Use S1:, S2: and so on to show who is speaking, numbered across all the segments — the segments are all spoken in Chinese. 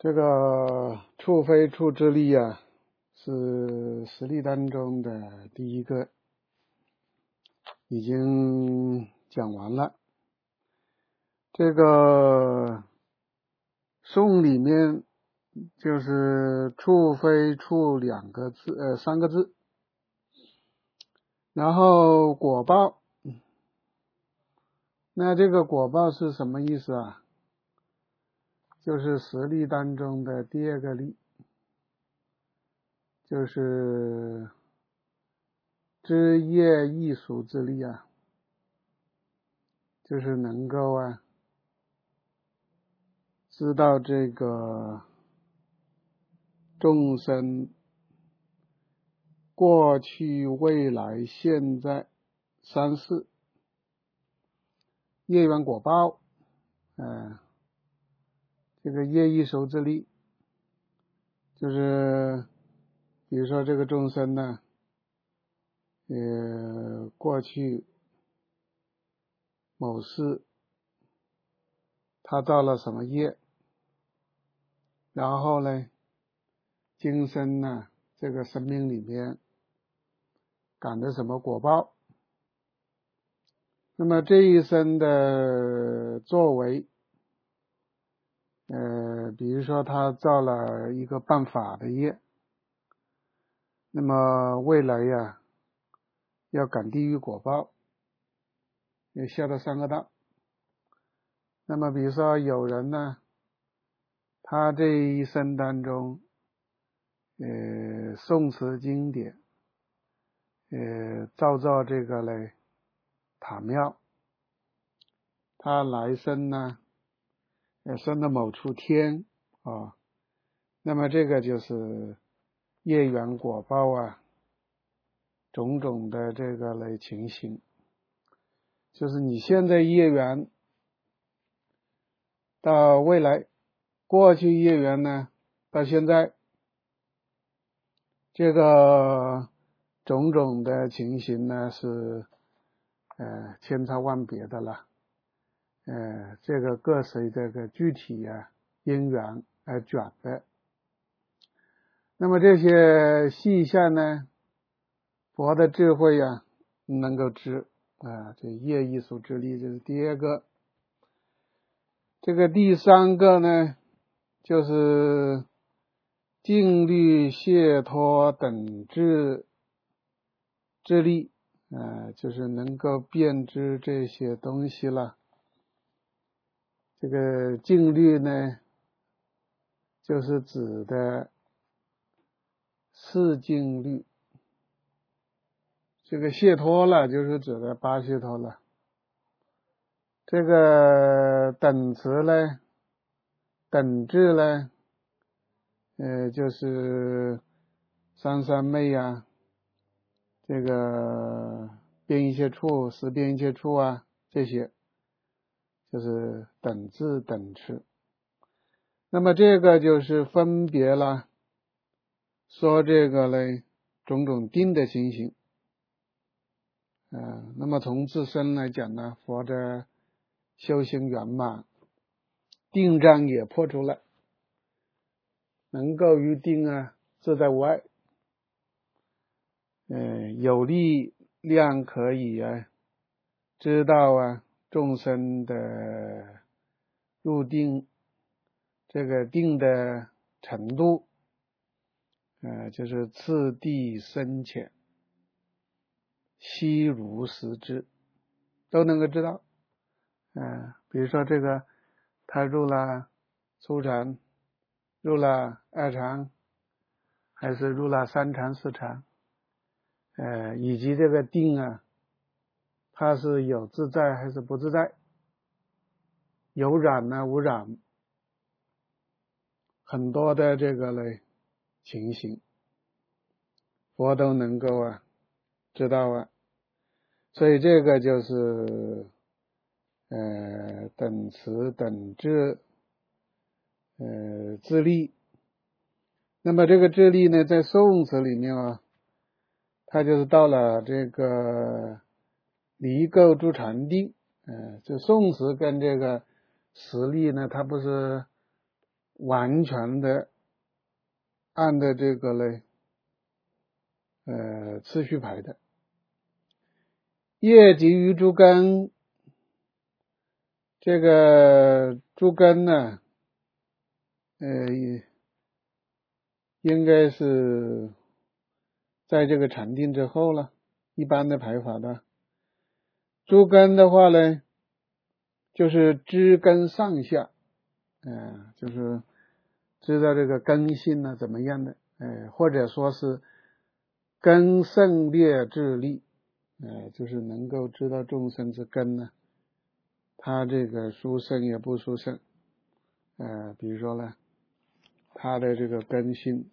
S1: 这个处非处之力啊，是十力当中的第一个，已经讲完了。这个颂里面就是处非处三个字，然后果报，那这个果报是什么意思啊？就是十力当中的第二个力，就是知业易熟之力啊，就是能够知道这个众生过去未来现在三世业缘果报，这个业易熟之力，就是比如说这个众生呢，过去某事他造了什么业，然后呢今生呢这个生命里面感的什么果报，那么这一生的作为，比如说他造了一个犯法的业，那么未来要感地狱果报，要下到三个道。那么比如说有人呢，他这一生当中诵持经典，造这个嘞塔庙，他来生呢生到某处天啊，那么这个就是业缘果报种种的这个类情形，就是你现在业缘到未来，过去业缘呢到现在，这个种种的情形呢是千差万别的了，这个各随这个具体因缘而转的。那么这些细项呢，佛的智慧能够知这业易熟之力，这是第二个。这个第三个呢，就是净律解脱等智之力，就是能够辨知这些东西了。这个净律呢，就是指的四净律，这个解脱了就是指的八解脱了。这个等持呢，等智呢，就是三三昧这个变一切处，识变一切处这些就是等智等持。那么这个就是分别了说这个呢种种定的情形。那么从自身来讲呢，佛的修行圆满，定障也破除了，能够于定自在无碍，有力量可以知道众生的入定，这个定的程度，就是次第深浅，悉如实知，都能够知道。比如说这个他入了初禅，入了二禅，还是入了三禅四禅，以及这个定它是有自在还是不自在，有染无染，很多的这个类情形佛都能够知道所以这个就是等持等智智力。那么这个智力呢，在宋词里面它就是到了这个离垢诸禅定，这宋词跟这个实力呢，它不是完全的按照这个呢次序排的。业集于诸根，这个诸根呢应该是在这个禅定之后了，一般的排法的。诸根的话呢，就是知根上下，就是知道这个根性呢怎么样的，或者说是根胜劣智力，就是能够知道众生之根呢，他这个殊胜也不殊胜，比如说呢，他的这个根性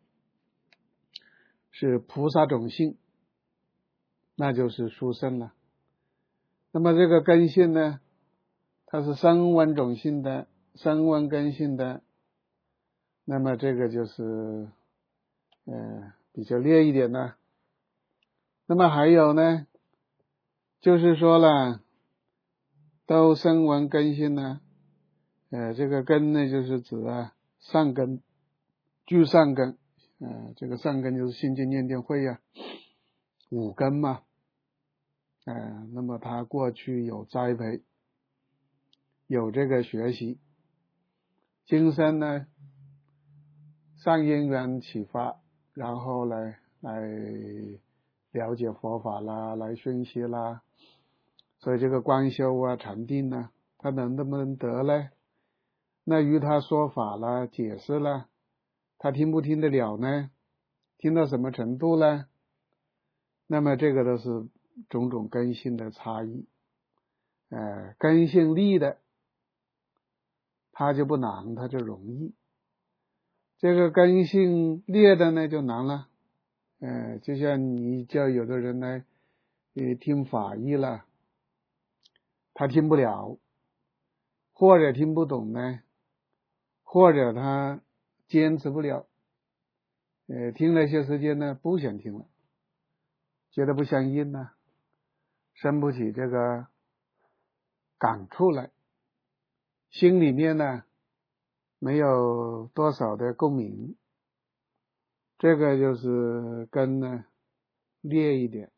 S1: 是菩萨种性，那就是殊胜了。那么这个根性呢，它是声闻种性的，声闻根性的，那么这个就是比较劣一点的。那么还有呢，就是说了，都声闻根性呢，这个根呢就是指善根，具善根，这个善根就是心经念定慧呀，五根嘛，那么他过去有栽培，有这个学习，今生呢上因缘启发，然后来了解佛法啦，来熏习啦，所以这个观修啊、禅定呢，他能不能得呢？那与他说法啦、解释啦，他听不听得了呢？听到什么程度呢？那么这个都是种种根性的差异。根性利的，它就不难，它就容易。这个根性劣的呢，就难了。就像你叫有的人来听法义了，他听不了，或者听不懂呢，或者他坚持不了，听了一些时间呢，不想听了，觉得不相应呢，生不起这个感触来，心里面呢没有多少的共鸣，这个就是根呢劣一点。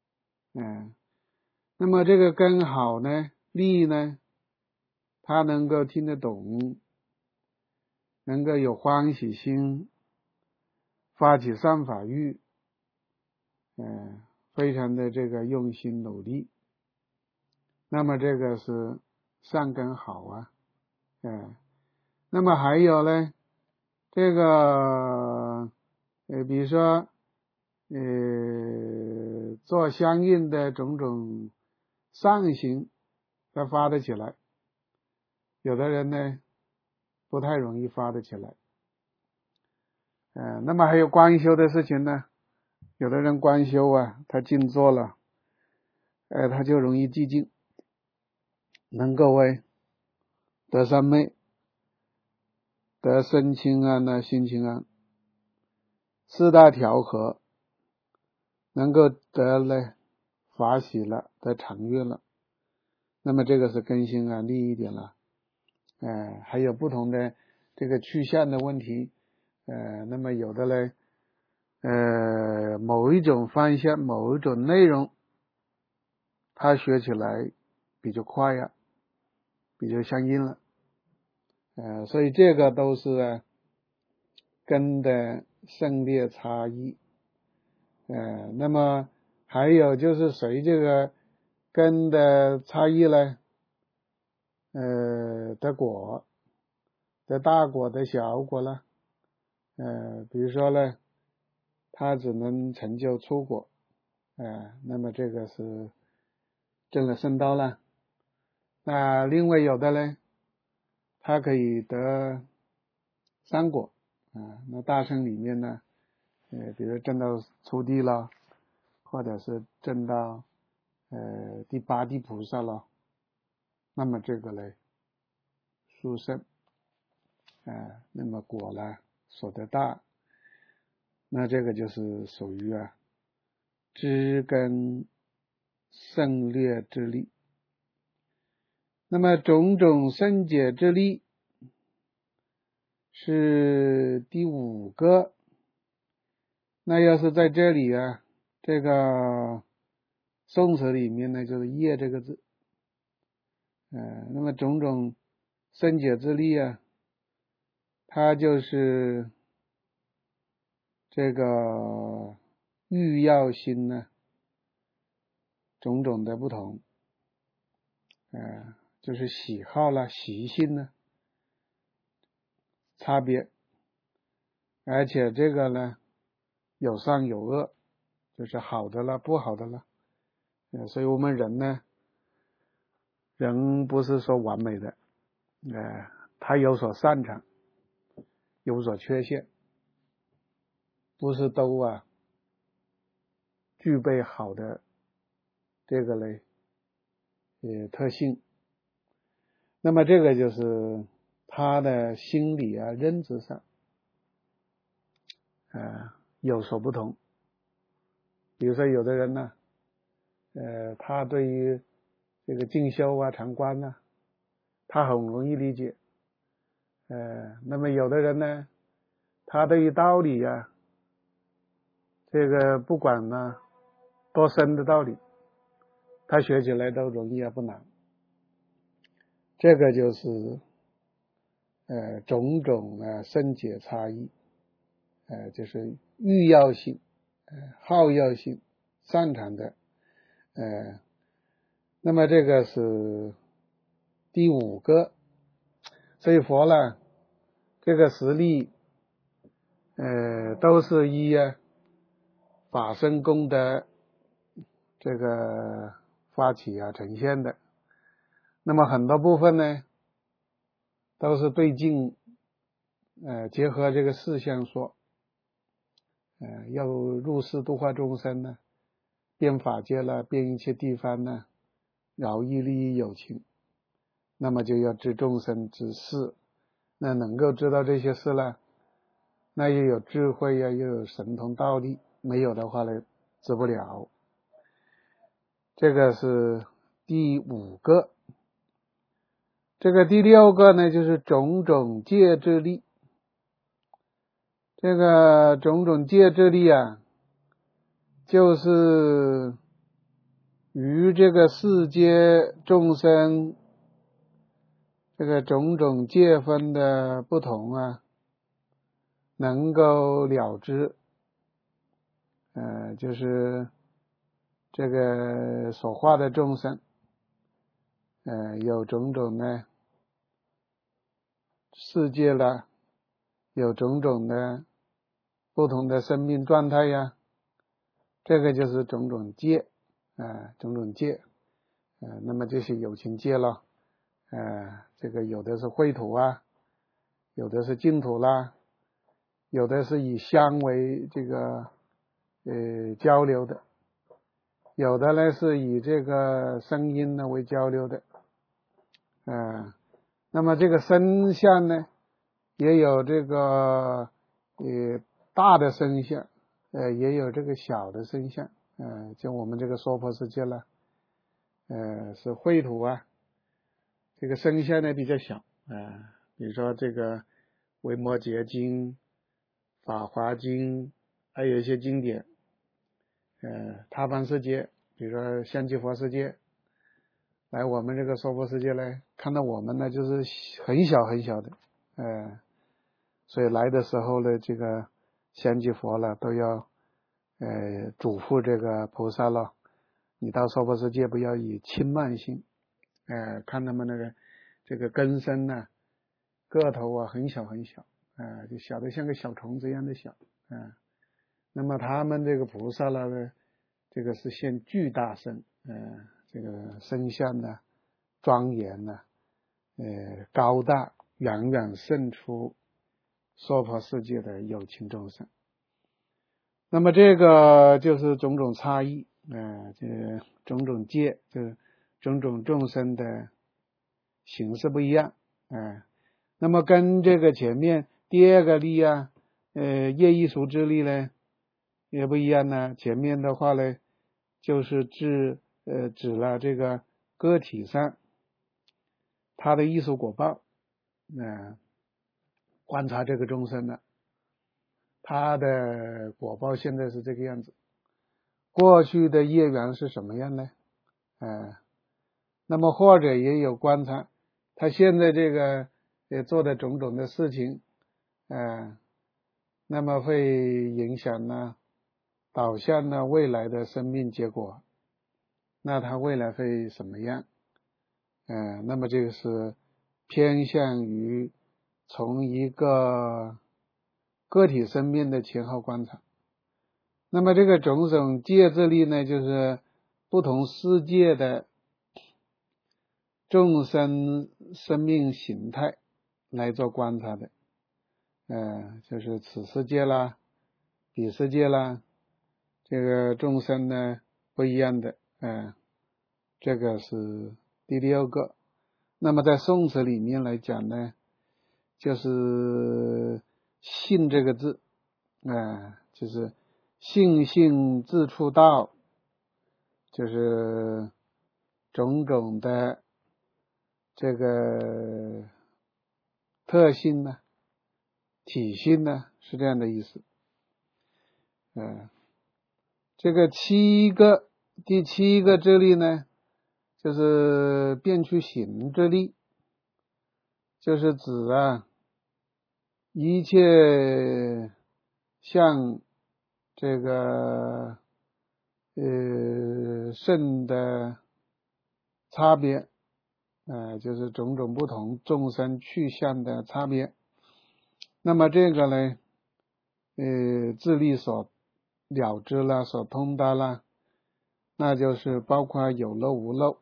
S1: 那么这个根好呢，利呢，他能够听得懂，能够有欢喜心，发起善法欲，非常的这个用心努力，那么这个是善根好啊。那么还有呢，这个比如说做相应的种种善行，他发得起来，有的人呢不太容易发得起来。那么还有观修的事情呢，有的人观修啊，他静坐了，他就容易寂静，能够得三昧，得身清安啊，心清安，四大调和，能够得了法喜了，得常悦了，那么这个是根性啊利一点了。还有不同的这个趋向的问题，那么有的呢某一种方向，某一种内容，他学起来比较快呀，比较相应了。所以这个都是根的胜劣差异。那么还有就是随这个根的差异呢，得果，得大果得小果了。比如说呢，他只能成就初果，那么这个是证了圣道了。那另外有的呢，他可以得三果，那大乘里面呢，比如证到初地了，或者是证到第八地菩萨了，那么这个呢殊胜，那么果呢所得大，那这个就是属于知根胜劣之力。那么种种胜解之力， 是第5个。那要是在这里啊，这个宋词里面呢，就是业这个字。那么种种生解之力啊，它就是这个欲要心呢，种种的不同，就是喜好啦、习性呢差别，而且这个呢有善有恶，就是好的了、不好的了。所以我们人呢，人不是说完美的，他有所擅长，有所缺陷，不是都具备好的这个嘞特性。那么这个就是他的心理认知上有所不同。比如说有的人呢，他对于这个进修禅观呢，他很容易理解。那么有的人呢，他对于道理这个不管呢多深的道理，他学起来都容易不难。这个就是种种生解差异，就是欲要性、好要性、擅长的，那么这个是第5个。所以佛呢，这个实力都是依法身功德这个发起呈现的。那么很多部分呢都是对境结合这个事项说，要入世度化众生呢，遍法界了，遍一切地方呢，饶益利益有情。那么就要知众生之事，那能够知道这些事了，那又有智慧又有神通道力，没有的话呢，知不了。这个是第5个。这个第6个呢，就是种种戒之力。这个种种戒之力就是与这个世间众生这个种种戒分的不同能够了知，就是这个所化的众生，有种种呢世界了，有种种的不同的生命状态这个就是种种戒，种种戒，那么这些有情戒了，这个有的是秽土有的是净土啦，有的是以香为这个交流的，有的呢是以这个声音呢为交流的，那么这个声相呢，也有这个大的声相，也有这个小的声相，就我们这个娑婆世界了，是秽土这个声相呢比较小，比如说这个维摩诘经、法华经，还有一些经典，他方世界，比如说香积佛世界，来我们这个娑婆世界呢，看到我们呢就是很小很小的，所以来的时候呢，这个香积佛了都要嘱咐这个菩萨了，你到娑婆世界不要以轻慢心，看他们那个这个根身个头很小很小，就小的像个小虫子一样的小，那么他们这个菩萨呢，这个是现巨大身，这个身相庄严高大，远远胜出娑婆世界的有情众生。那么这个就是种种差异，这种种戒，就是种种众生的形式不一样，那么跟这个前面第2个力业异熟之力呢也不一样呢。前面的话呢，就是指了这个个体上它的艺术果报， 观察这个众生了，他的果报现在是这个样子，过去的业缘是什么样呢？那么或者也有观察他现在这个做的种种的事情，那么会影响呢导向呢未来的生命结果，那他未来会什么样？那么这个是偏向于从一个个体生命的前后观察。那么这个种种界智力呢，就是不同世界的众生生命形态来做观察的，就是此世界啦，彼世界啦，这个众生呢不一样的，这个是第六个。那么在宋词里面来讲呢，就是信这个字，就是性自处道，就是种种的这个特性呢、体性呢，是这样的意思。这个第七个智力呢，就是变去行智力，就是指一切像这个圣的差别，就是种种不同众生去向的差别。那么这个呢，智力所了知了，所通达了，那就是包括有漏无漏，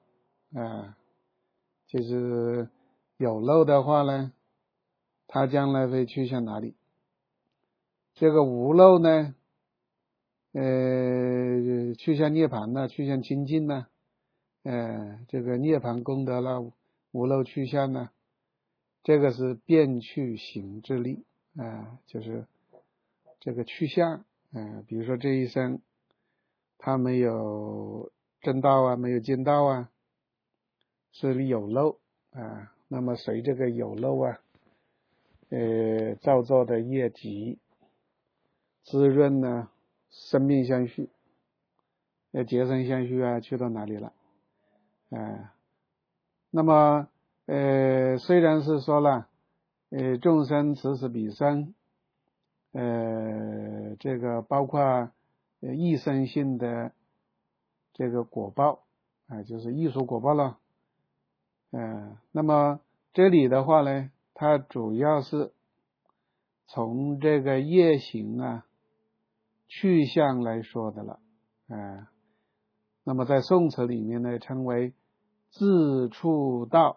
S1: 就是有漏的话呢，它将来会去向哪里？这个无漏呢，去向涅槃呢，去向清净呢，这个涅槃功德了，无漏去向呢，这个是变去行智力，就是这个去向，比如说这一生他没有正道啊，没有见道啊，是有漏，那么随这个有漏造作的业集滋润呢生命相续，结生相续去到哪里了？那么虽然是说了众生此死彼生，这个包括一生性的这个果报，就是艺术果报了。那么这里的话呢，它主要是从这个业行去向来说的了。那么在宋词里面呢，称为自处道。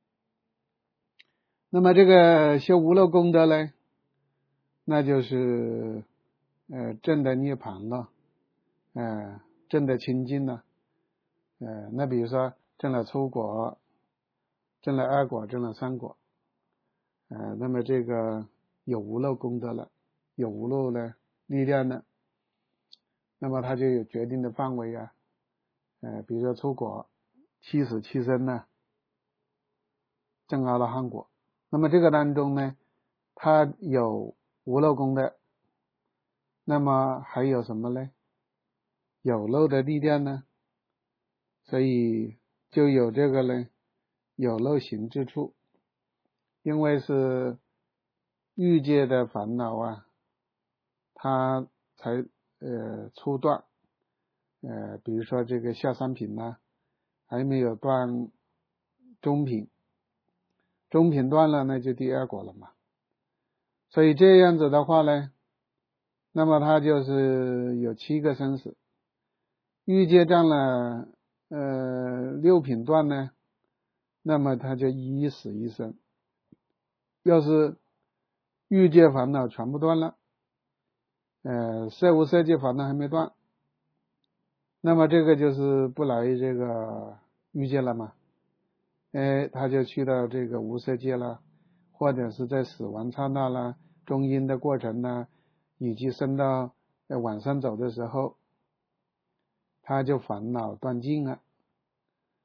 S1: 那么这个修无漏功德呢，那就是证的涅槃了，证的清净了。那比如说证了初果，证了二果，证了三果，那么这个有无漏功德了，有无漏的力量呢，那么它就有决定的范围比如说初果七死七生呢，证阿罗汉果。那么这个当中呢，它有无漏功德，那么还有什么呢？有漏的力量呢，所以就有这个呢有漏行之处。因为是欲界的烦恼它才初断，比如说这个下三品还没有断中品，中品断了那就第二果了嘛。所以这样子的话呢，那么它就是有7个生死。欲界占了6品断呢，那么它就一死一生。要是欲界烦恼全部断了，色无色界烦恼还没断，那么这个就是不来这个欲界了嘛，他就去到这个无色界了，或者是在死亡刹那啦、中阴的过程啦，以及升到往上走的时候，他就烦恼断尽了，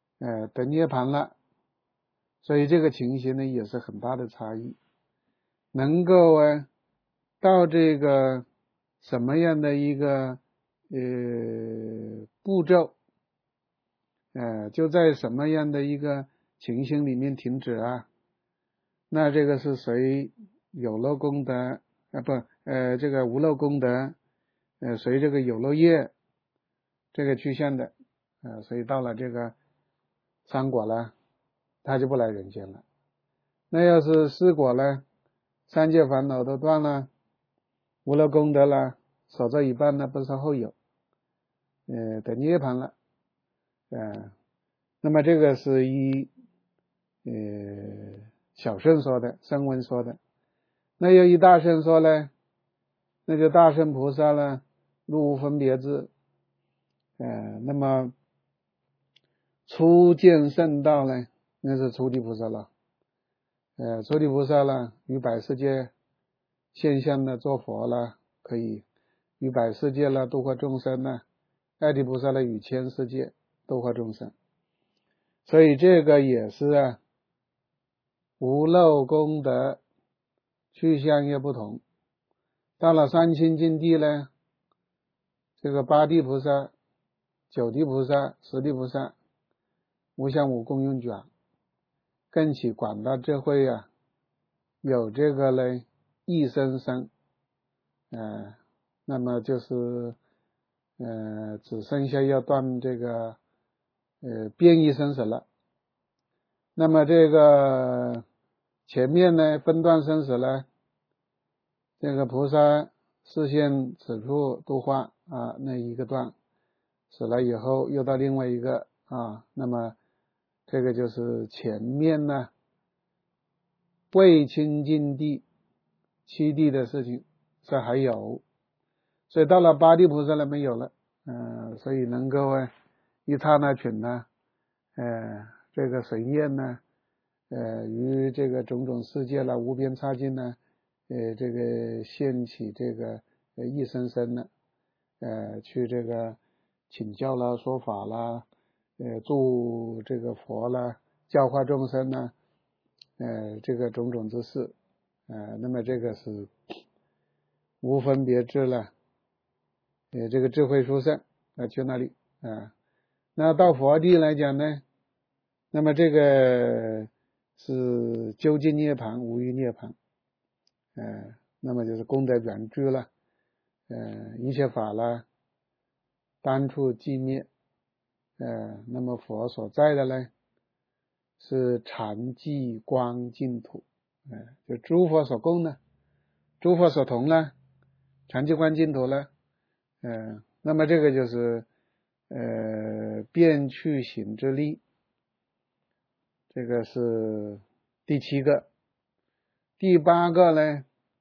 S1: 得涅槃了。所以这个情形呢也是很大的差异。 能够到这个什么样的一个步骤，就在什么样的一个情形里面停止啊，那这个是随有漏功德这个无漏功德随这个有漏业这个趋向的所以到了这个三果了，他就不来人间了。那要是四果呢，三界烦恼都断了，无漏功德了，所作一半呢不是后有的涅槃了那么这个是小圣说的，声闻说的。那有一大圣说呢，那就大圣菩萨了，入无分别智那么初见圣道呢，那是初地菩萨了初地菩萨了，于百世界现象的做佛了，可以于百世界了度化众生呢，二地菩萨了于千世界度化众生。所以这个也是无漏功德去向也不同。到了三清净地呢，这个八地菩萨、九地菩萨、十地菩萨无相无共用卷，更起广大智慧有这个呢一生生那么就是只剩下要断这个变异生死了。那么这个前面呢分段生死呢，这个菩萨示现此处度化那一个段死了以后又到另外一个那么这个就是前面呢未清净地七地的事情这还有，所以到了八地菩萨了没有了所以能够一刹那群呢这个随念呢于这个种种世界了无边刹境呢这个现起这个一生生呢去这个请教啦说法啦助这个佛啦教化众生呢这个种种之事那么这个是无分别智了这个智慧殊胜去那里那到佛地来讲呢，那么这个是究竟涅槃无余涅槃那么就是功德圆具了一切法了单处寂灭那么佛所在的呢是常寂光净土就诸佛所共呢，诸佛所同呢，常寂光净土呢那么这个就是变去行之力，这个是第七个。第八个呢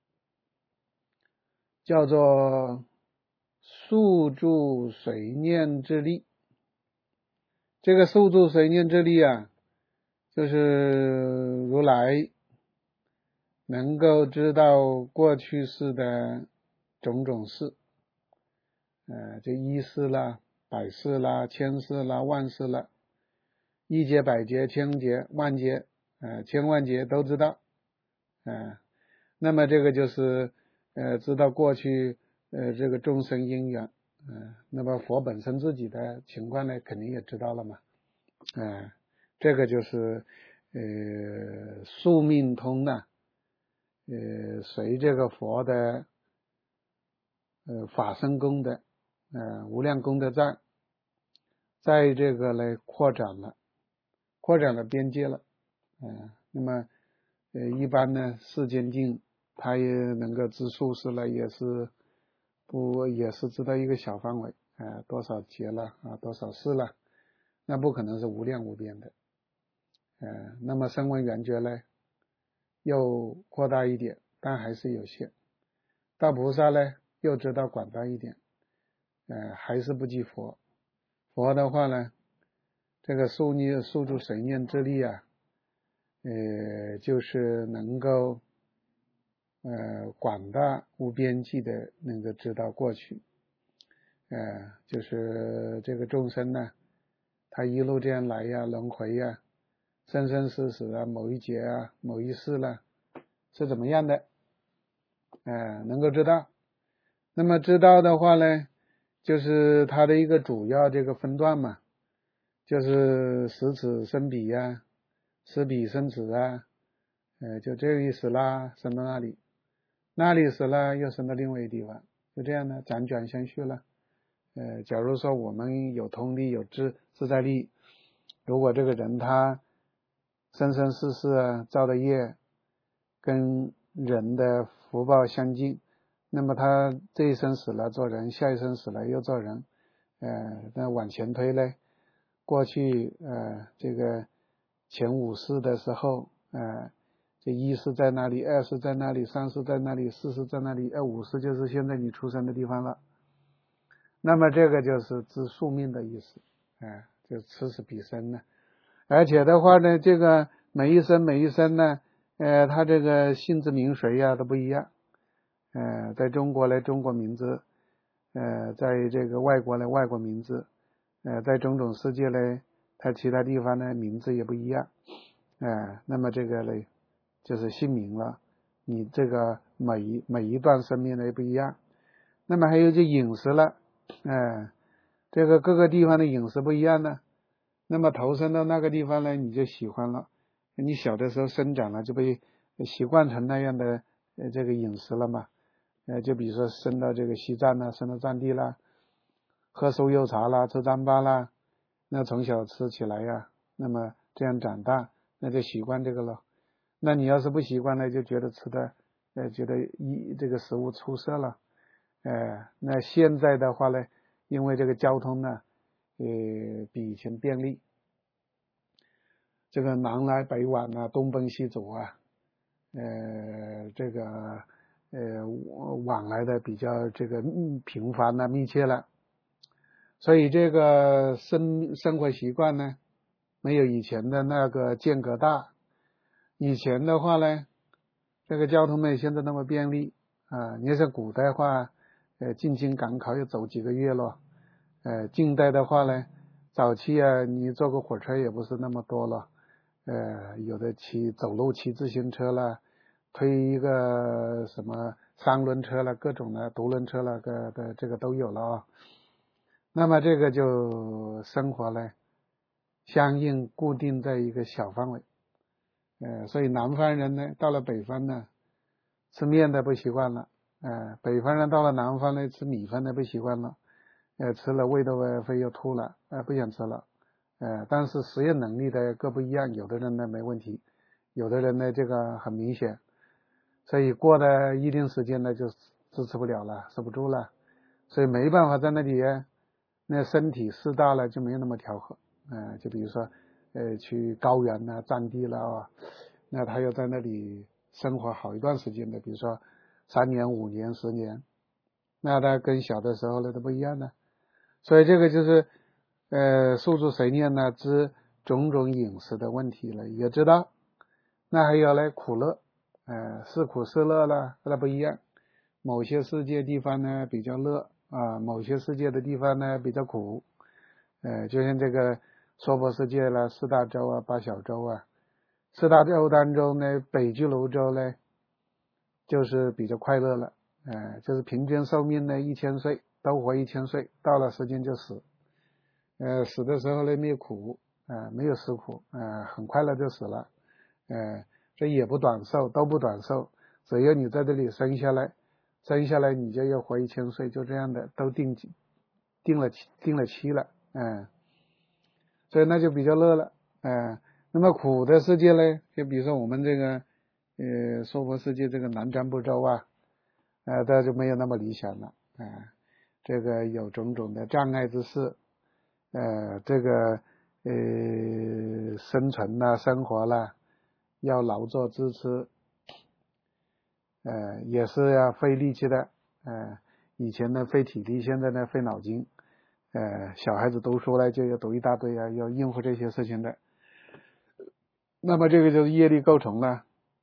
S1: 叫做宿住随念之力。这个宿住随念之力就是如来能够知道过去世的种种事这一世啦、百世啦、千世啦、万世啦，一劫、百劫、千劫、万劫千万劫都知道那么这个就是知道过去这个众生因缘那么佛本身自己的情况呢肯定也知道了嘛这个就是宿命通呢随这个佛的法身功德无量功德在这个来扩展了边界了那么一般呢世间境他也能够知数世了，也是知道一个小范围多少劫了多少世了，那不可能是无量无边的那么声闻缘觉呢又扩大一点，但还是有限。大菩萨呢又知道广大一点还是不及佛。佛的话呢这个宿住随念之力就是能够广大无边际的能够知道过去就是这个众生呢他一路这样来轮回生生死死某一劫某一世了是怎么样的能够知道。那么知道的话呢，就是它的一个主要这个分段嘛，就是使此生彼呀，使彼生此啊，就这个意思啦，生到那里，那里死了又生到另外一个地方，就这样呢，辗转相续了。假如说我们有通力有自在力，如果这个人他生生世世造的业跟人的福报相近，那么他这一生死了做人，下一生死了又做人，那往前推呢，过去这个前5世的时候，这1世在那里，2世在那里，3世在那里，4世在那里，5世就是现在你出生的地方了。那么这个就是知宿命的意思，就此死彼生呢。而且的话呢，这个每一生呢，它这个姓之名谁呀都不一样。在中国呢，中国名字，在这个外国呢，外国名字，在种种世界呢，它其他地方呢名字也不一样。那么这个呢就是姓名了，你这个每一段生命呢也不一样。那么还有就饮食了，这个各个地方的饮食不一样呢，那么投身到那个地方呢，你就喜欢了，你小的时候生长了就被习惯成那样的这个饮食了嘛。就比如说生到这个西藏啦，生到藏地啦，喝酥油茶啦，吃糌粑啦，那从小吃起来呀，那么这样长大，那就习惯这个了。那你要是不习惯呢，就觉得吃的觉得这个食物出色了。那现在的话呢，因为这个交通呢比以前便利，这个南来北往啊，东奔西走啊，这个往来的比较这个频繁了，密切了，所以这个生活习惯呢没有以前的那个间隔大。以前的话呢，这个交通没有现在那么便利啊。你要是古代的话，进京赶考要走几个月了。近代的话呢，早期你坐个火车也不是那么多了。有的走路骑自行车了，推一个什么3轮车了，各种的独轮车了，这个都有了啊。那么这个就生活呢，相应固定在一个小范围。所以南方人呢，到了北方呢，吃面的不习惯了。北方人到了南方呢，吃米饭的不习惯了。吃了胃都非要吐了，不想吃了。但是实验能力的各不一样，有的人呢没问题，有的人呢这个很明显，所以过了一定时间呢就支持不了了，受不住了，所以没办法在那里，那身体势大了就没有那么调和。就比如说去高原啊，占地了啊，那他要在那里生活好一段时间的，比如说3年、5年、10年，那他跟小的时候呢都不一样的。所以这个就是宿主谁念呢，知种种饮食的问题了，也知道。那还有呢苦乐，是苦是乐了，那不一样。某些世界地方呢比较乐啊，某些世界的地方呢比较苦。就像这个娑婆世界了，4大洲啊，8小洲啊，4大洲当中呢，北俱泸州呢就是比较快乐了。就是平均寿命呢1000岁，都活1000岁，到了时间就死。死的时候呢没有苦，没有死苦，很快乐就死了。这也不短寿，都不短寿，只要你在这里生下来你就要活1000岁，就这样的，都定了期了。所以那就比较乐了。那么苦的世界呢，就比如说我们这个娑婆世界这个南瞻部洲啊，这就没有那么理想了。这个有种种的障碍之事，这个生存啦、生活啦，要劳作支持，也是要费力气的。以前呢费体力，现在呢费脑筋。小孩子读书呢就要读一大堆啊，要应付这些事情的。那么这个就是业力构成了。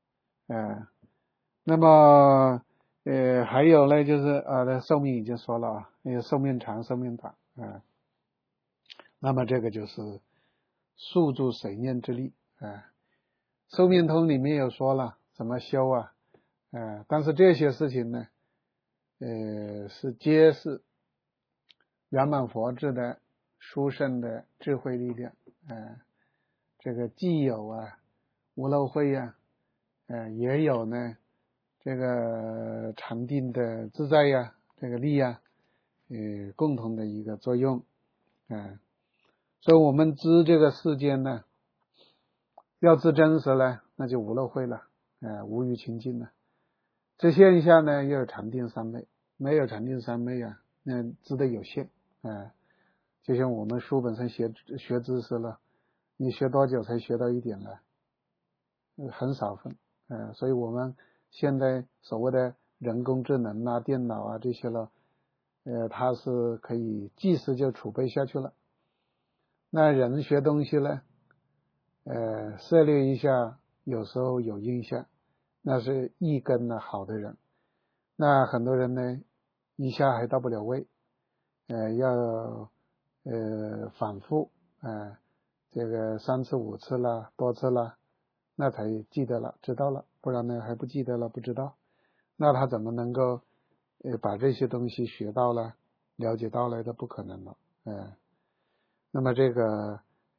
S1: 那么还有呢就是寿命已经说了啊，寿命长寿命短。那么这个就是宿主随念之力。寿命通里面有说了怎么修啊， 但是这些事情呢，是揭示圆满佛智的殊胜的智慧力量。这个既有无漏慧也有呢这个禅定的自在这个力共同的一个作用。所以我们知这个世间呢，要知真实呢，那就无漏慧了，无余清净了。这现象呢，又有禅定三昧，没有禅定三昧那知的有限。就像我们书本上学知识了，你学多久才学到一点呢？很少分。所以我们现在所谓的人工智能电脑这些了，它是可以即时就储备下去了。那人学东西呢，涉猎一下，有时候有印象，那是一根好的人。那很多人呢，一下还到不了位，要反复这个3次5次了，多次了，那才记得了，知道了，不然呢还不记得了，不知道。那他怎么能够把这些东西学到了，了解到了？这不可能了。那么这个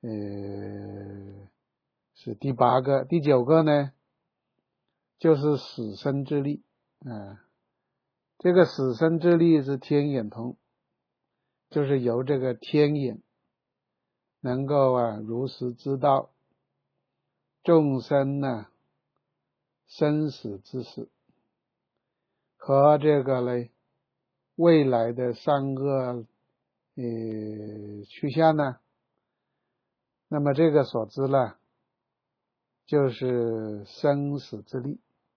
S1: 是第8个。第9个呢，就是死生之力。这个死生之力是天眼通，就是由这个天眼能够如实知道众生生死之事和这个未来的善恶去向呢。那么这个所知呢，就是生死之力。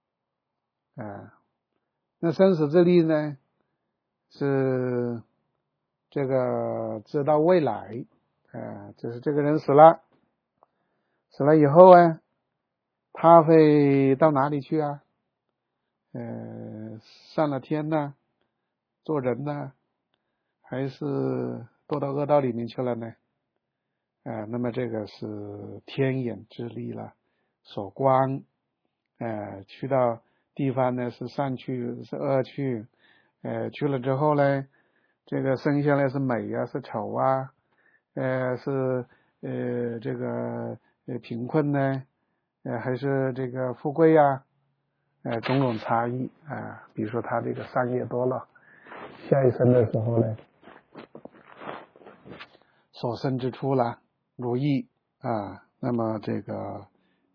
S1: 那生死之力呢，是这个知道未来。就是这个人死了以后他会到哪里去上了天呢，做人呢，还是堕到恶道里面去了呢？那么这个是天眼之力了所观。去到地方呢，是善去是恶去，去了之后呢，这个生下来是美是丑是这个贫困呢，还是这个富贵种种差异比如说他这个善业多了，下一生的时候呢，所生之处了如意那么这个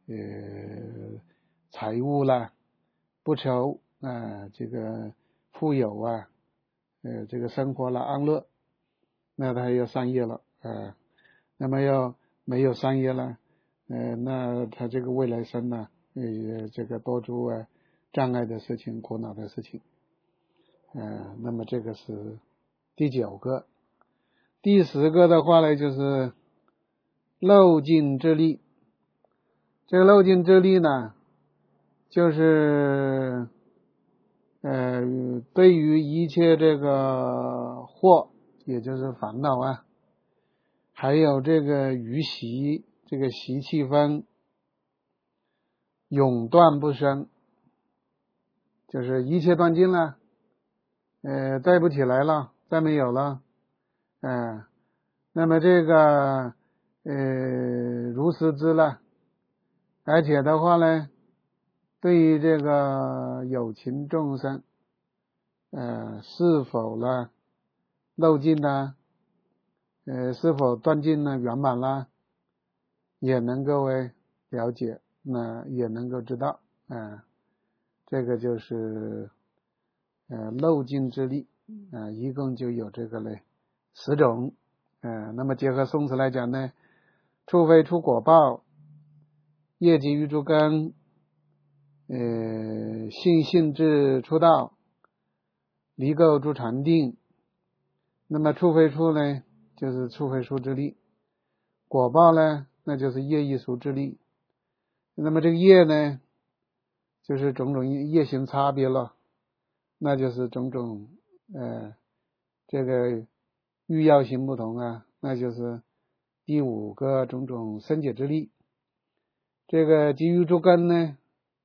S1: 财物啦不愁这个富有这个生活了安乐，那他要善业了那么要没有善业了那他这个未来生呢这个多诸障碍的事情，苦恼的事情那么这个是第9个。第10个的话呢，就是漏尽之力。这个漏尽之力呢，就是对于一切这个惑，也就是烦恼还有这个余习，这个习气分永断不生，就是一切断尽了再不起来了，再没有了那么这个如实知了，而且的话呢，对于这个有情众生是否漏尽是否断尽圆满了，也能够了解，那也能够知道这个就是漏尽之力一共就有这个10种那么结合宋词来讲呢，处非出果报，业集于诸根性智出道，离垢诸禅定。那么处非出呢，就是处非出之力，果报呢，那就是业易熟之力。那么这个业呢，就是种种业行差别了，那就是种种这个欲要行不同那就是第5个种种生解之力。这个集于诸根呢，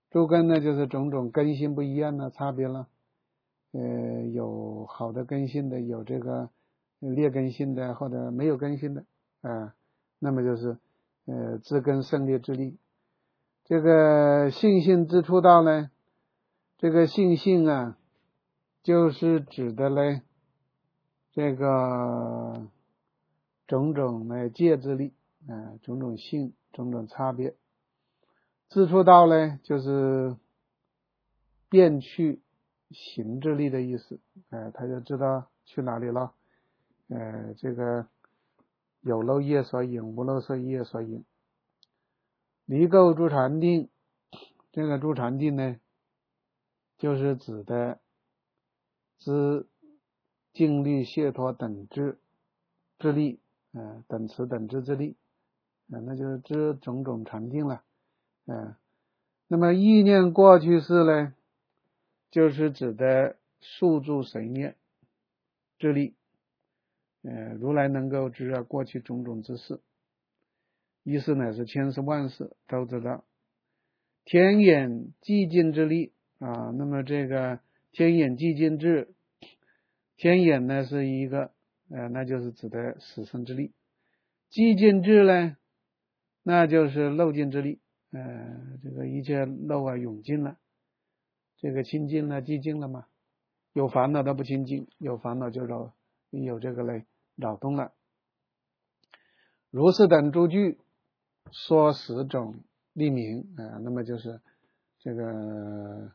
S1: 诸根呢就是种种根性不一样的差别了，有好的根性的，有这个劣根性的，或者没有根性的那么就是知根胜劣之力。这个性之初道呢，这个性啊就是指的嘞这个种种的界之力种种性种种差别。自初道呢就是变去行之力的意思，他就知道去哪里了。这个有漏业所引，无漏业所引。离垢诸禅定，这个诸禅定呢就是指的知净律解脱等之力，等持等知之力，那就是知种种禅定了。那么意念过去式呢，就是指的宿住随念之力。如来能够知过去种种之事，意思乃是千事万事都知道。天眼寂静之力那么这个天眼寂静智，天眼呢是一个那就是指的死生之力。寂静智呢，那就是漏尽之力。这个一切漏涌尽了，这个清净了寂静了嘛，有烦恼的不清净，有烦恼就有这个类扰动了。如是等诸句说10种力名那么就是这个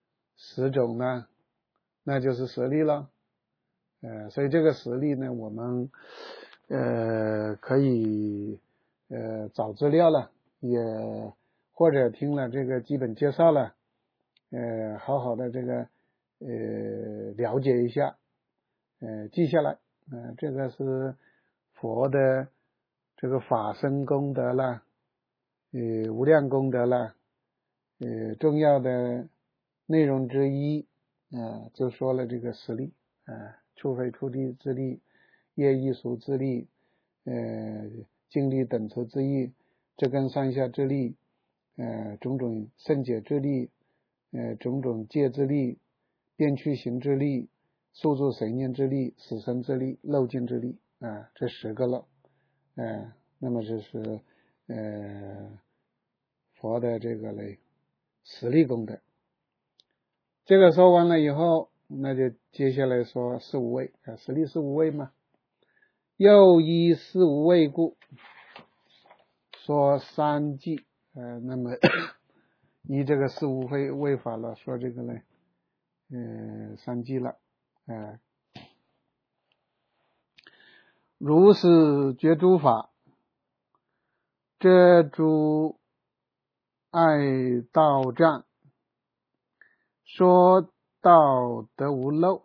S1: 10种呢，那就是实力了。所以这个实力呢，我们可以找资料了，也或者听了这个基本介绍了，好好的这个了解一下，记下来。这个是佛的这个法身功德啦，无量功德啦，重要的内容之一就说了这个实力触非触地之力，业异熟之力，净力等持之意，这根上下之力，种种圣解之力，种种戒之力，变去行之力，宿住随念之力，死生之力，漏尽之力这10个了。那么这是佛的这个类实力功德。这个说完了以后，那就接下来说四无畏实力是无畏嘛，又依四无畏故说三际那么依这个四无畏法了，说这个呢三际了如是觉诸法，遮诸爱道障，说道得无漏，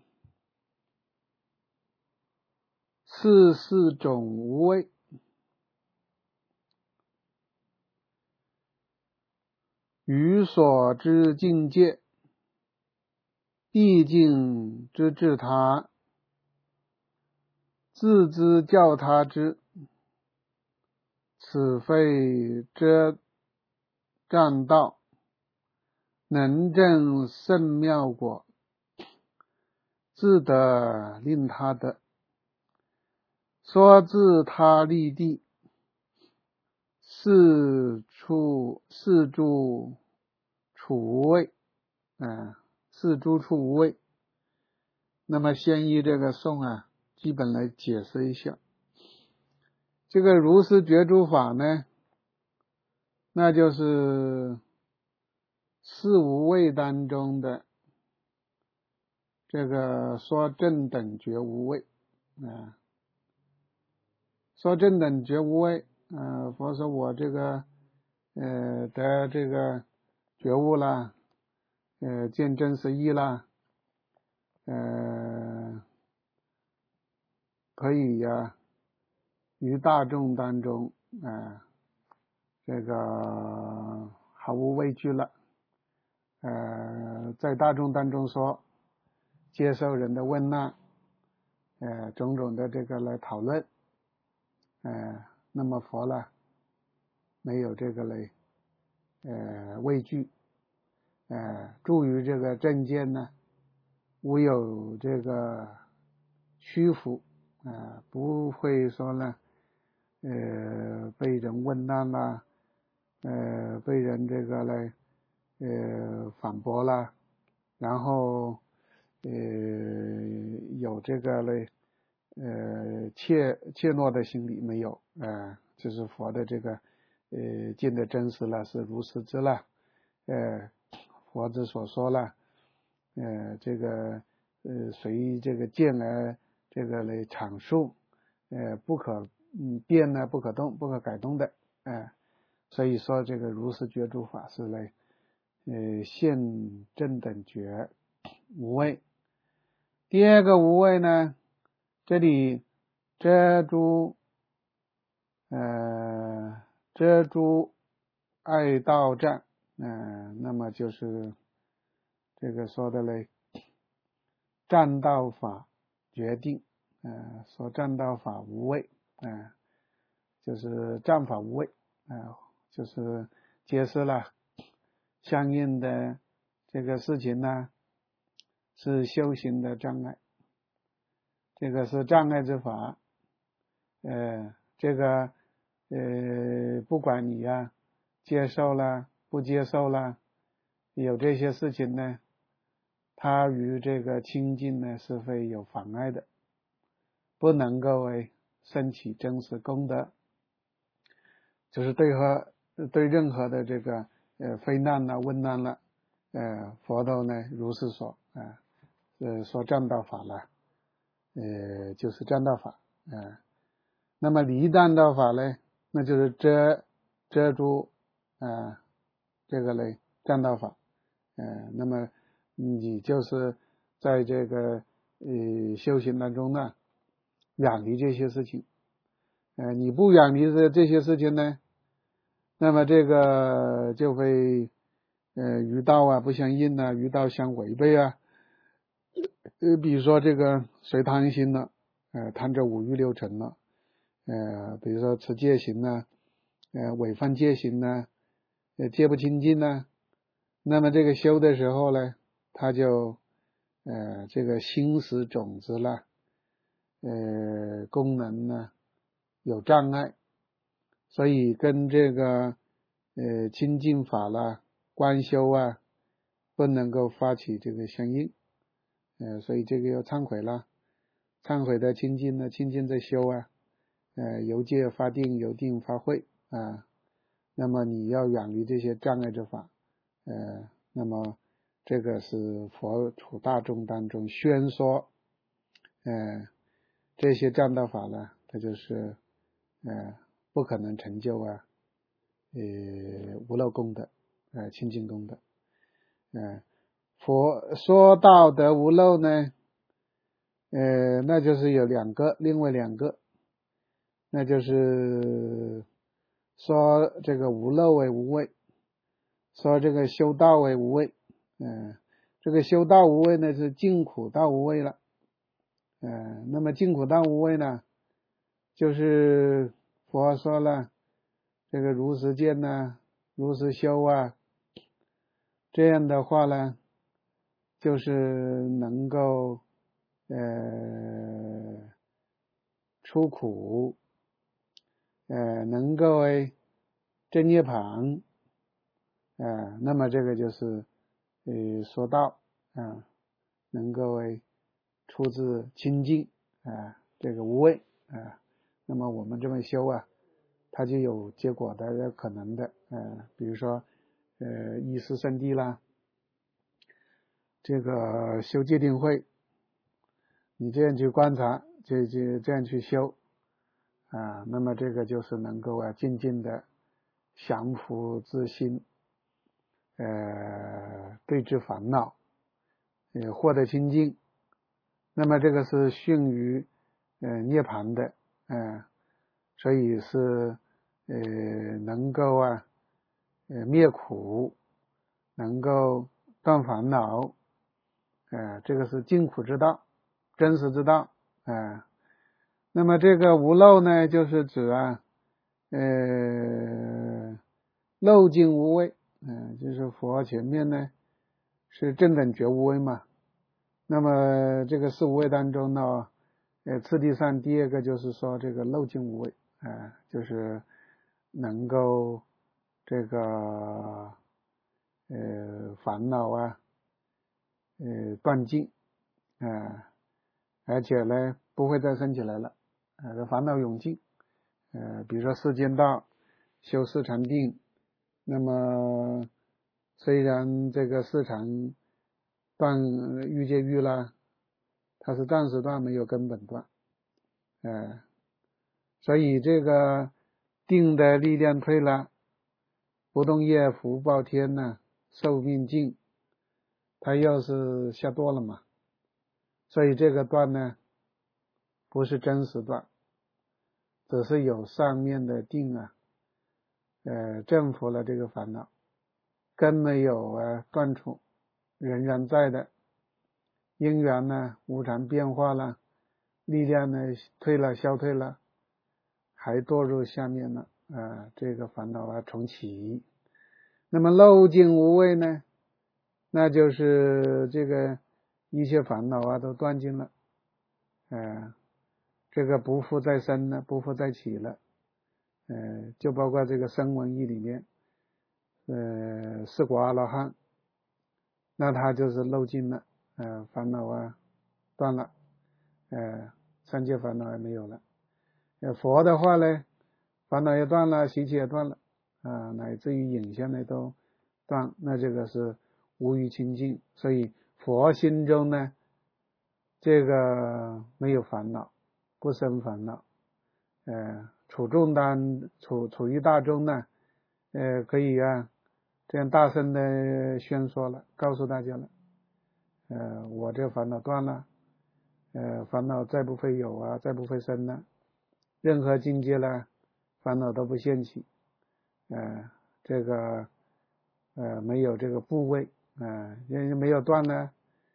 S1: 是4种无畏。于所知境界，毕竟之至他，自知教他知，此非遮障道，能证甚妙果，自得令他得。说自他立地，是诸处无畏是诸处无畏。那么先依这个颂基本来解释一下。这个如是觉诸法呢，那就是四无畏当中的这个说正等觉无畏说正等觉无畏佛说我这个得这个觉悟啦，见真实义啦，可以于大众当中这个毫无畏惧了，在大众当中说接受人的问难，种种的这个来讨论，那么佛呢没有这个类畏惧住于这个正见呢，无有这个屈服，不会说呢被人问难啦，被人这个来反驳啦，然后有这个嘞怯懦的心理没有，这是佛的这个见的真实了，是如实知了，佛之所说了，这个随这个见而这个来阐述，不可变呢，不可动，不可改动的，所以说这个如是觉诸法是嘞，现正等觉无畏。第二个无畏呢，这里遮诸爱道障，那么就是这个说的嘞，占道法决定，说占道法无畏，就是占法无畏，就是揭示了相应的这个事情呢，是修行的障碍，这个是障碍之法，这个不管你接受了不接受了，有这些事情呢，它与这个清净呢是会有妨碍的，不能够升起真实功德，就是对任何的这个非难了问难了，佛陀呢如是说，说占道法了，就是占道法，那么离占道法呢，那就是遮住这个嘞占道法，那么你就是在这个修行当中呢，远离这些事情，你不远离这些事情呢，那么这个就会与道不相应啊，与道相违背啊，比如说这个随贪心了，贪着五欲六尘了，比如说持戒行呢，违犯戒行呢，戒不清净呢，那么这个修的时候呢，他就这个心识种子了，功能呢有障碍，所以跟这个清净法啦、观修不能够发起这个相应，所以这个要忏悔了，忏悔的清净呢，清净的修由戒发定，由定发慧，那么你要远离这些障碍之法，那么这个是佛处大众当中宣说，这些占道法呢，它就是不可能成就无漏功德，清净功德，佛说道得无漏呢，那就是有另外两个，那就是说这个无漏为无畏，说这个修道为无畏，这个修道无畏呢是净苦道无畏了，那么净苦道无畏呢，就是佛说了这个如实见呢，如实修这样的话呢，就是能够出苦，能够证涅槃，那么这个就是说道，能够出自清净，这个无畏，那么我们这么修它就有结果的可能的，比如说依师圣地啦，这个修戒定慧，你这样去观察，这样去修，那么这个就是能够静静的降伏自心，对治烦恼，获得清净，那么这个是逊于涅槃的，所以是能够灭苦，能够断烦恼，这个是净苦之道，真实之道，那么这个无漏呢，就是指漏尽无畏，就是佛前面呢是正等觉无畏嘛。那么这个四无畏当中呢，次第上第二个就是说这个漏尽无畏，就是能够这个烦恼啊断尽，而且呢不会再生起来了，烦恼永尽。比如说世间道修四禅定，那么虽然这个四禅断欲界欲啦，它是暂时断，没有根本断，所以这个定的力量退了，不动业福报天呢，寿命尽，它又是下堕了嘛。所以这个断呢不是真实断，只是有上面的定征服了这个烦恼，根没有断除，仍然在的，因缘呢无常变化了，力量呢退了消退了，还堕入下面了，这个烦恼重起。那么漏尽无畏呢，那就是这个一切烦恼都断尽了，这个不复再生了，不复再起了，就包括这个声闻义里面，四果阿罗汉，那他就是漏尽了，烦恼断了，三界烦恼也没有了。佛的话呢，烦恼也断了，习气也断了，乃至于影像呢都断，那这个是无余清净。所以佛心中呢，这个没有烦恼，不生烦恼，处于大众呢，可以这样大声的宣说了，告诉大家了，我这烦恼断了，烦恼再不会有再不会生了，任何境界呢，烦恼都不现起，这个没有这个部位，没有断呢，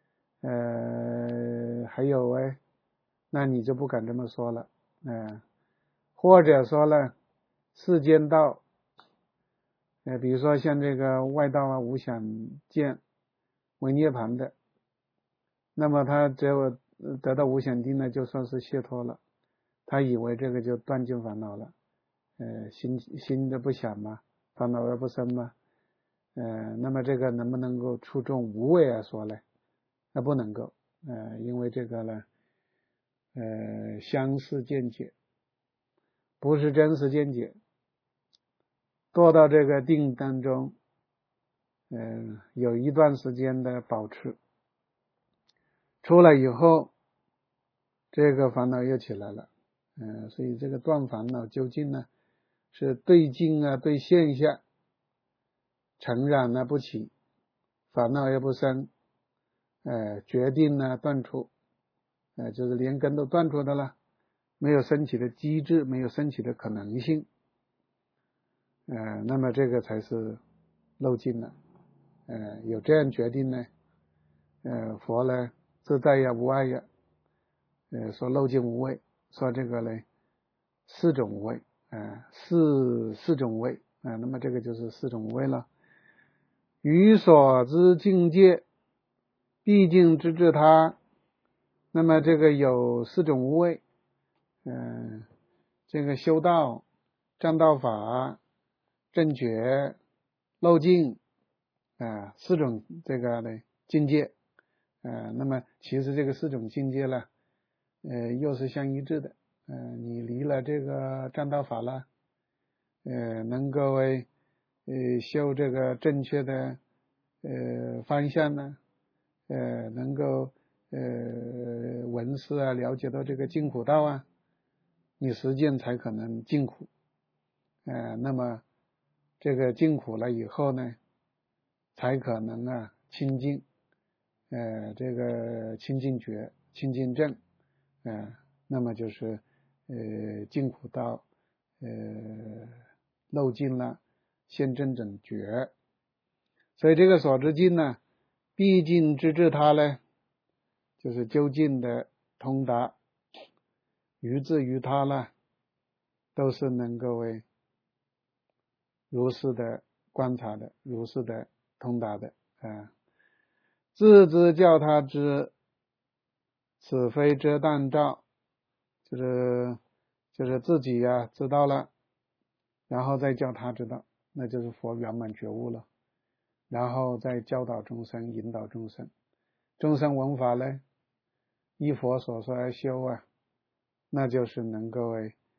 S1: 还有那你就不敢这么说了，或者说呢，世间道，比如说像这个外道无想见为涅槃的，那么他只有得到无想定呢，就算是解脱了，他以为这个就断尽烦恼了，心的不想嘛，烦恼而不生嘛，那么这个能不能够触众无畏说呢？那不能够，因为这个呢，相似见解，不是真实见解，堕到这个定当中，有一段时间的保持，出来以后，这个烦恼又起来了，所以这个断烦恼究竟呢，是对境对现象，尘染不起，烦恼也不生，决定断除，就是连根都断除的了，没有升起的机制，没有升起的可能性，那么这个才是漏尽了，有这样决定呢，佛呢自在无碍说漏尽无畏，说这个呢四种无畏，四种无畏，那么这个就是四种无畏了。于所知境界毕竟之至他，那么这个有四种无畏，这个修道、正道法、正觉、漏尽，四种这个呢境界，那么其实这个四种境界呢，又是相一致的，你离了这个正道法了，能够修这个正确的方向呢，能够闻思了解到这个净苦道你实践才可能净苦，那么这个净苦了以后呢，才可能清净，这个清净觉、清净正，那么就是净苦道漏尽了，现正整觉。所以这个所知境呢，毕竟之至他呢，就是究竟的通达，于至于他呢，都是能够如是的观察的，如是的通达的， 自知教他知，此非遮但照，就是自己呀知道了，然后再教他知道，那就是佛圆满觉悟了，然后再教导众生，引导众生，众生闻法呢，依佛所说而修啊，那就是能够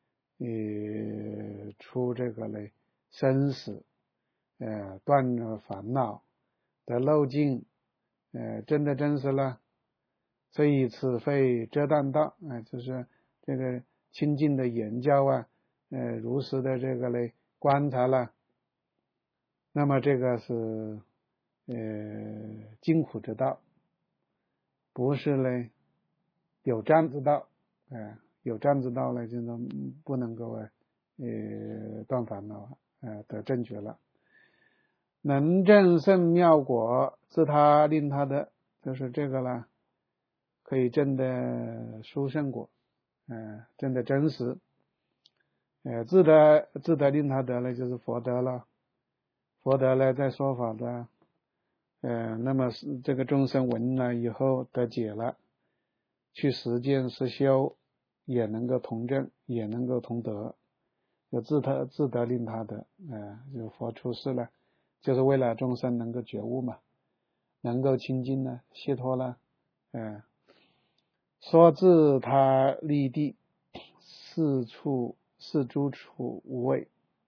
S1: 出这个生死，断了烦恼，得漏尽，真的真实了。所以此非遮但道，就是这个清净的言教啊，如实的这个观察了，那么这个是尽苦之道，不是有障之道，有障之道呢，就是不能够断烦恼，得正觉了。能证圣妙果，自他令他得，就是这个了，可以证的殊胜果，证的真实，自得令他得了，就是佛得了，佛得了在说法的，那么这个众生闻了以后得解了，去实践实修，也能够同证，也能够同得，就自得令他得，就佛出世了，就是为了众生能够觉悟嘛，能够清净了，解脱了，说自他立地，四诸处无畏，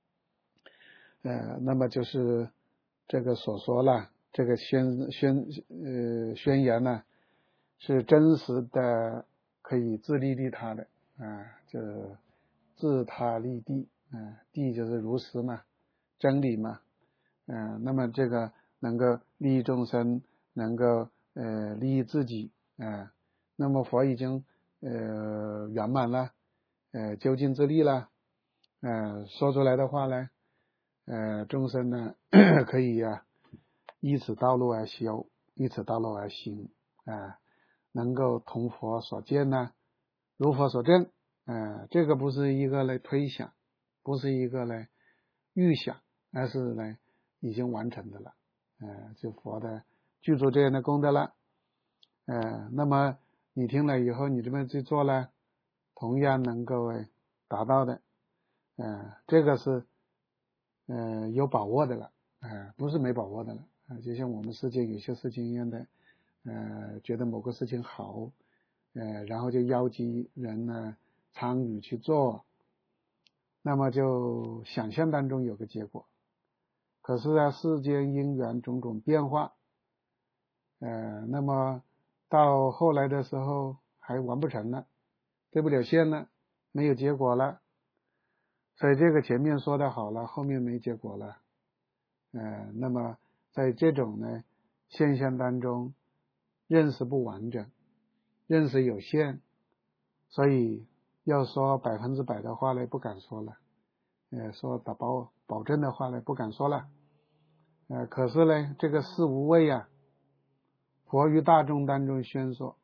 S1: 那么就是这个所说了，这个宣言呢，是真实的，可以自利利他的，就是自他立地，地就是如实嘛，真理嘛，那么这个能够利益众生，能够利益自己，那么佛已经圆满了，究竟自利了，说出来的话呢，众生呢可以依此道路而修，依此道路而行，能够同佛所见呢，如佛所证，这个不是一个推想，不是一个预想，而是已经完成的了，就佛的具足这样的功德了，那么你听了以后，你这么去做呢，同样能够达到的，这个是有把握的了，不是没把握的了，就像我们世界有些事情一样的，觉得某个事情好，然后就邀集人呢参与去做，那么就想象当中有个结果，可是世间因缘种种变化，那么到后来的时候还完不成了，兑不了现了，没有结果了，所以这个前面说的好了，后面没结果了，那么在这种现象当中，认识不完整，认识有限，所以要说100%的话不敢说了，说保证的话不敢说了，可是这个事无畏啊，佛于大众当中宣说，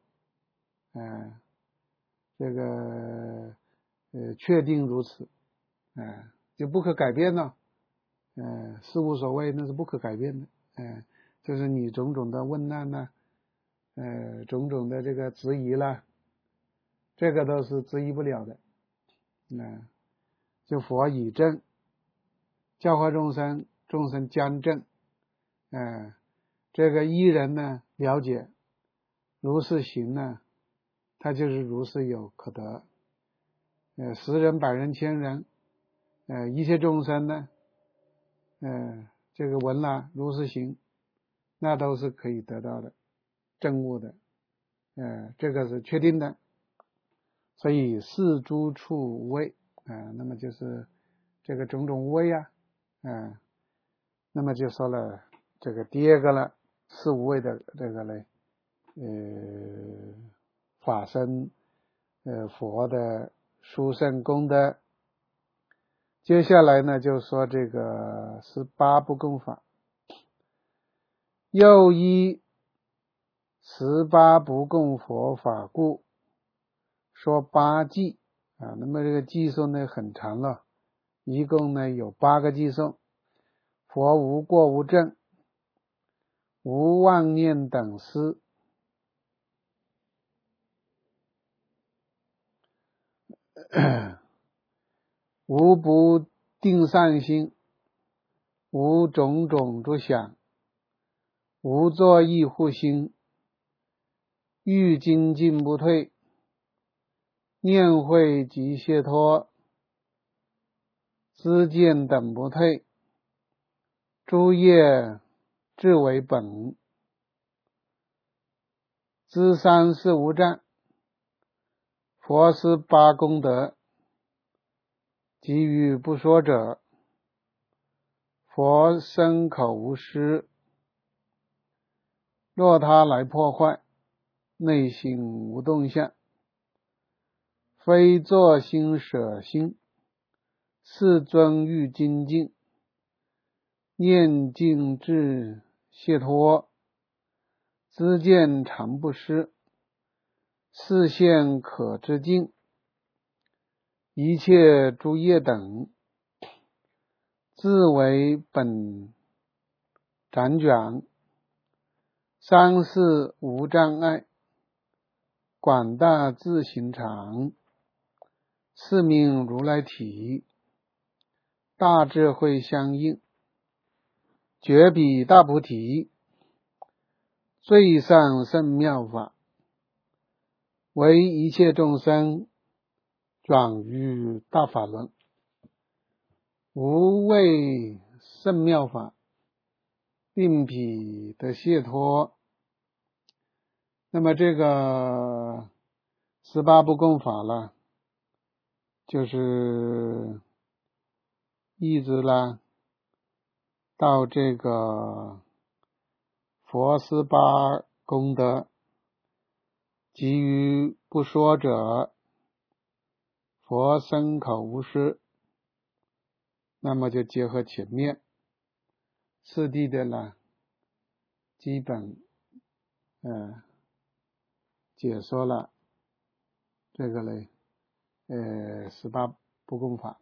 S1: 这个确定如此，就不可改变了，事无所谓，那是不可改变的，就是你种种的问难呢，种种的这个质疑啦，这个都是质疑不了的，就佛以正教化众生，众生将正，这个一人呢了解如是行呢，他就是如是有可得，10人100人1000人，一切众生呢，这个闻了如是行，那都是可以得到的证悟的，这个是确定的，所以四诸处无畏，那么就是这个种种无畏啊，那么就说了这个第二个了，四无畏的这个法身佛的殊胜功德。接下来呢就说这个18不共法，又依18不共佛法故说8偈，那么这个偈颂呢很长了，一共呢有8个偈颂。佛无过无证， 无妄念等思，无不定善心，无种种诸想，无作意护心，欲精进不退，念慧即解脱，知见等不退，诸业至为本，知三世无障，佛施八功德，给予不说者，佛身口无失。若他来破坏，内心无动向，非作心舍心，世尊欲精进，念尽至解脱，知见常不失，视线可知尽，一切诸业等，自为本辗转，三世无障碍，广大自行常，是名如来体，大智慧相应，觉彼大菩提，最上圣妙法，为一切众生转于大法轮，无畏圣妙法，令彼得解脱。那么这个18不共法了，就是一直啦到这个佛施八功德，给予不说者，佛身口无失。那么就结合前面四谛的啦基本解说了这个嘞18不共法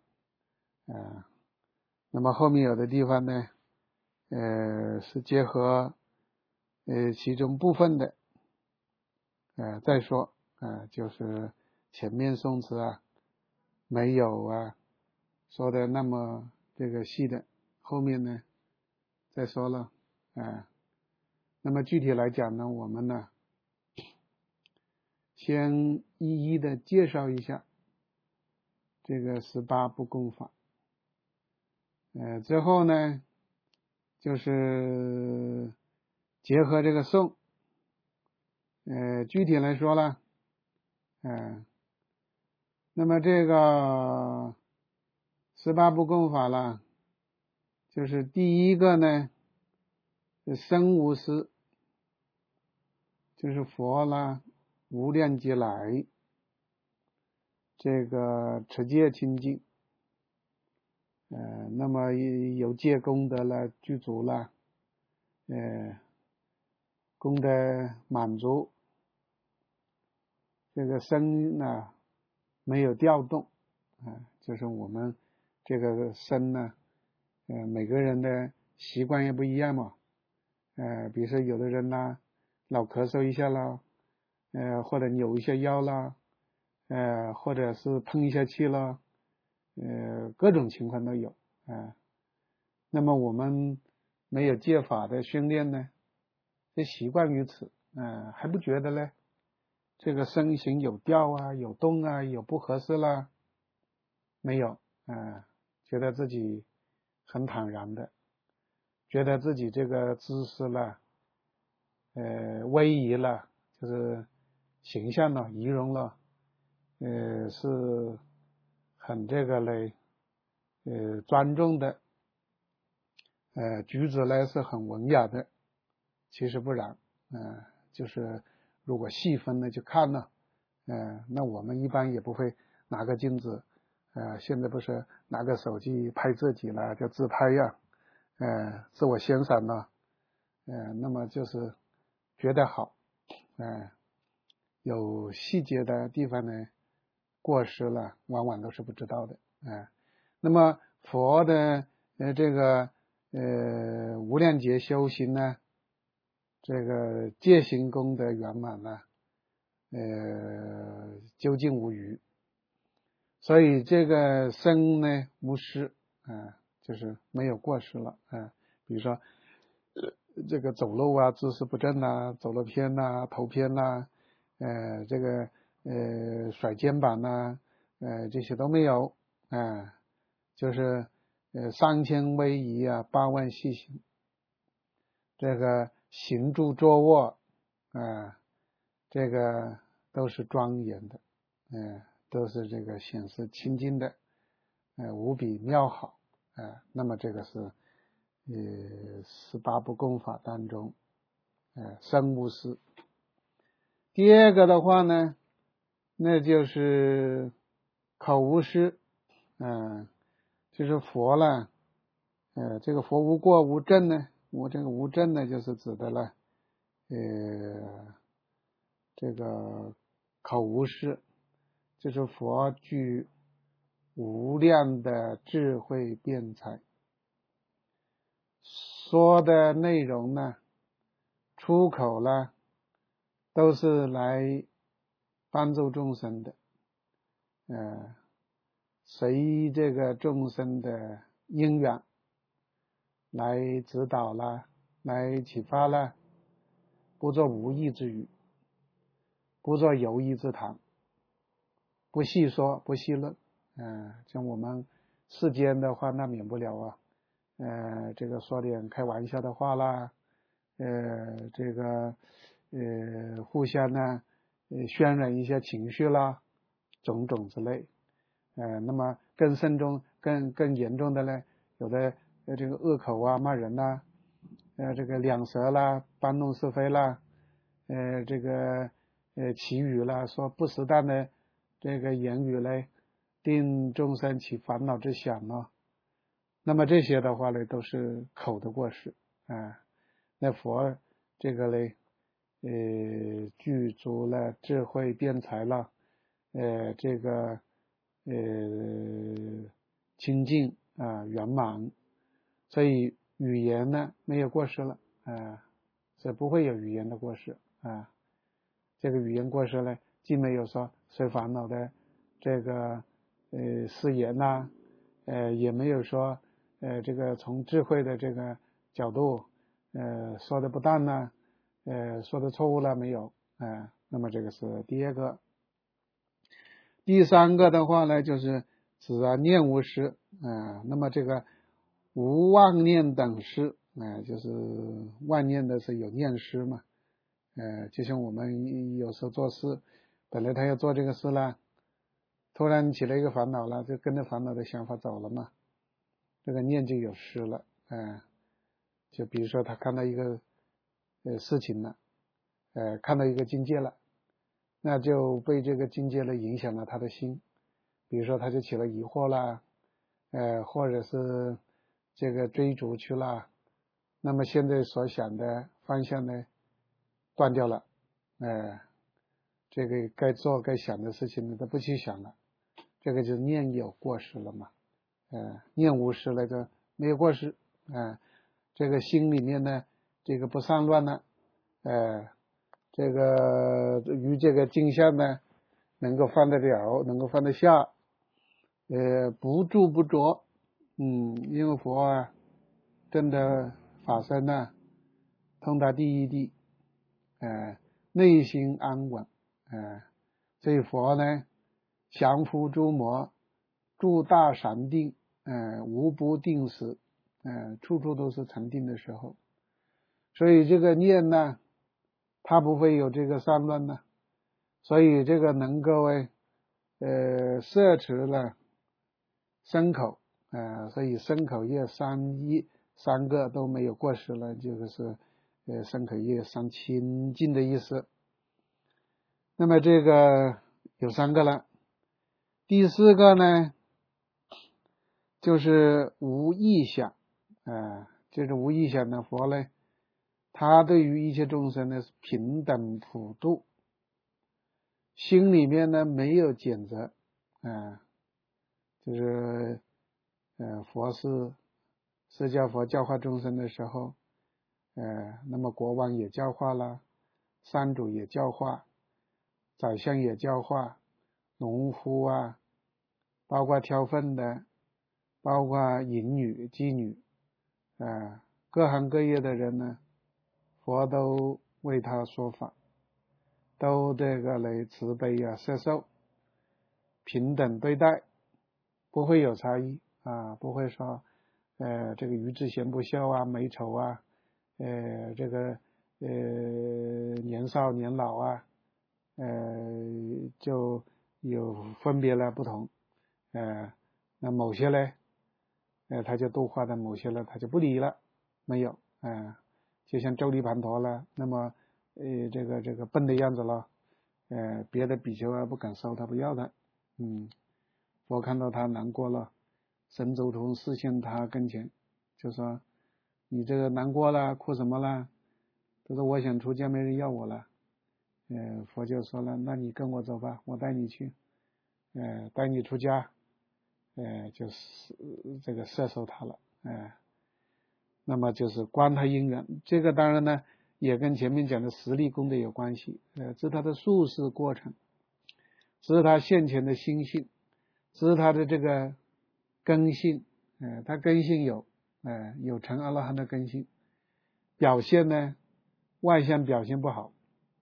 S1: 那么后面有的地方呢是结合其中部分的再说就是前面宋词没有说的那么这个细的，后面呢再说了那么具体来讲呢，我们呢先一一的介绍一下这个18不共法之后呢就是结合这个颂具体来说了那么这个18不共法了，就是第一个呢是身无私，就是佛啦无量劫来这个持戒清净那么有戒功德了具足了功德满足，这个身呢没有调动就是我们这个身呢每个人的习惯也不一样嘛比如说有的人呢老咳嗽一下啦或者扭一下腰啦或者是喷一下气啦各种情况都有那么我们没有戒法的训练呢就习惯于此还不觉得呢这个身形有调有动有不合适啦没有觉得自己很坦然的，觉得自己这个姿势了威仪了，就是形象了仪容了是很这个嘞庄重的举止呢是很文雅的，其实不然就是如果细分的去看呢那我们一般也不会拿个镜子现在不是拿个手机拍自己了叫自拍自我欣赏了那么就是觉得好有细节的地方呢过失了往往都是不知道的那么佛的这个无量劫修行呢这个戒行功德圆满呢，究竟无余。所以这个身呢无失，就是没有过失了，比如说这个走路啊，姿势不正啊，走了偏啊，头偏啊，这个甩肩膀啊，这些都没有，就是3000威仪啊，8万细行，这个行住坐卧，这个都是庄严的，都是这个显示清净的，无比妙好，那么这个是18部功法当中，身无失。第二个的话呢，那就是口无失，就是佛了，这个佛无过无证呢，这个无证呢，就是指的了，这个口无失，就是佛具无量的智慧辩才，说的内容呢，出口呢，都是来帮助众生的，随这个众生的因缘来指导了，来启发了，不做无益之语，不做有益之谈，不细说，不细论，像我们世间的话，那免不了啊，这个说点开玩笑的话啦，这个互相呢渲染一些情绪啦，种种之类，那么更慎重、更严重的呢，有的这个恶口啊、骂人啦，这个两舌啦、搬弄是非啦，这个绮语啦，说不适当的这个言语嘞，令众生起烦恼之想呢。那么这些的话呢，都是口的过失，那佛这个嘞，具足了智慧辩才了，这个清净圆满，所以语言呢没有过失了，是不会有语言的过失，这个语言过失呢，既没有说随烦恼的这个誓言呐，也没有说这个从智慧的这个角度说的不当呢，说的错误了没有，那么这个是第二个。第三个的话呢，就是指念无失，那么这个无妄念等失，就是妄念的是有念失嘛，就像我们有时候做事，本来他要做这个事了，突然起了一个烦恼了，就跟着烦恼的想法走了嘛，这个念就有失了，就比如说他看到一个事情了，看到一个境界了，那就被这个境界了影响了他的心，比如说他就起了疑惑啦，或者是这个追逐去了，那么现在所想的方向呢断掉了，这个该做该想的事情呢都不去想了，这个就是念有过失了嘛，念无失了就没有过失，这个心里面呢这个不散乱了，这个与这个镜像呢能够放得了，能够放得下，不住不着，因为佛证的法身呢通达第一地，内心安稳，所以佛呢降伏诸魔，住大禅定，无不定时，处处都是禅定的时候，所以这个念呢它不会有这个散乱呢，所以这个能够摄持了身口，所以身口业三个都没有过失了，就是身口业三清净的意思。那么这个有3个了，第4个呢就是无异想，就是无异想的佛呢，他对于一切众生呢是平等普度，心里面呢没有拣择，就是佛是释迦佛教化众生的时候， 那么国王也教化了，山主也教化，宰相也教化，农夫啊，包括挑粪的，包括淫女、妓女，各行各业的人呢，佛都为他说法，都这个来慈悲啊，摄受，平等对待，不会有差异啊，不会说这个宇智贤不肖啊，美丑啊，这个年少年老啊，就有分别了不同，那某些呢，他就度化的，某些呢他就不理了，没有，就像周利盘陀了，那么这个笨的样子了，别的比丘啊不敢收他，不要他，佛看到他难过了，神足通示现他跟前，就说你这个难过了，哭什么了？他说我想出家，没人要我了。佛就说了，那你跟我走吧，我带你去，带你出家，就是这个摄受他了，那么就是观他因缘，这个当然呢也跟前面讲的实力功德有关系，这是他的术士过程，这是他现前的心性，这是他的这个根性，他根性有成阿罗汉的根性，表现呢外向表现不好，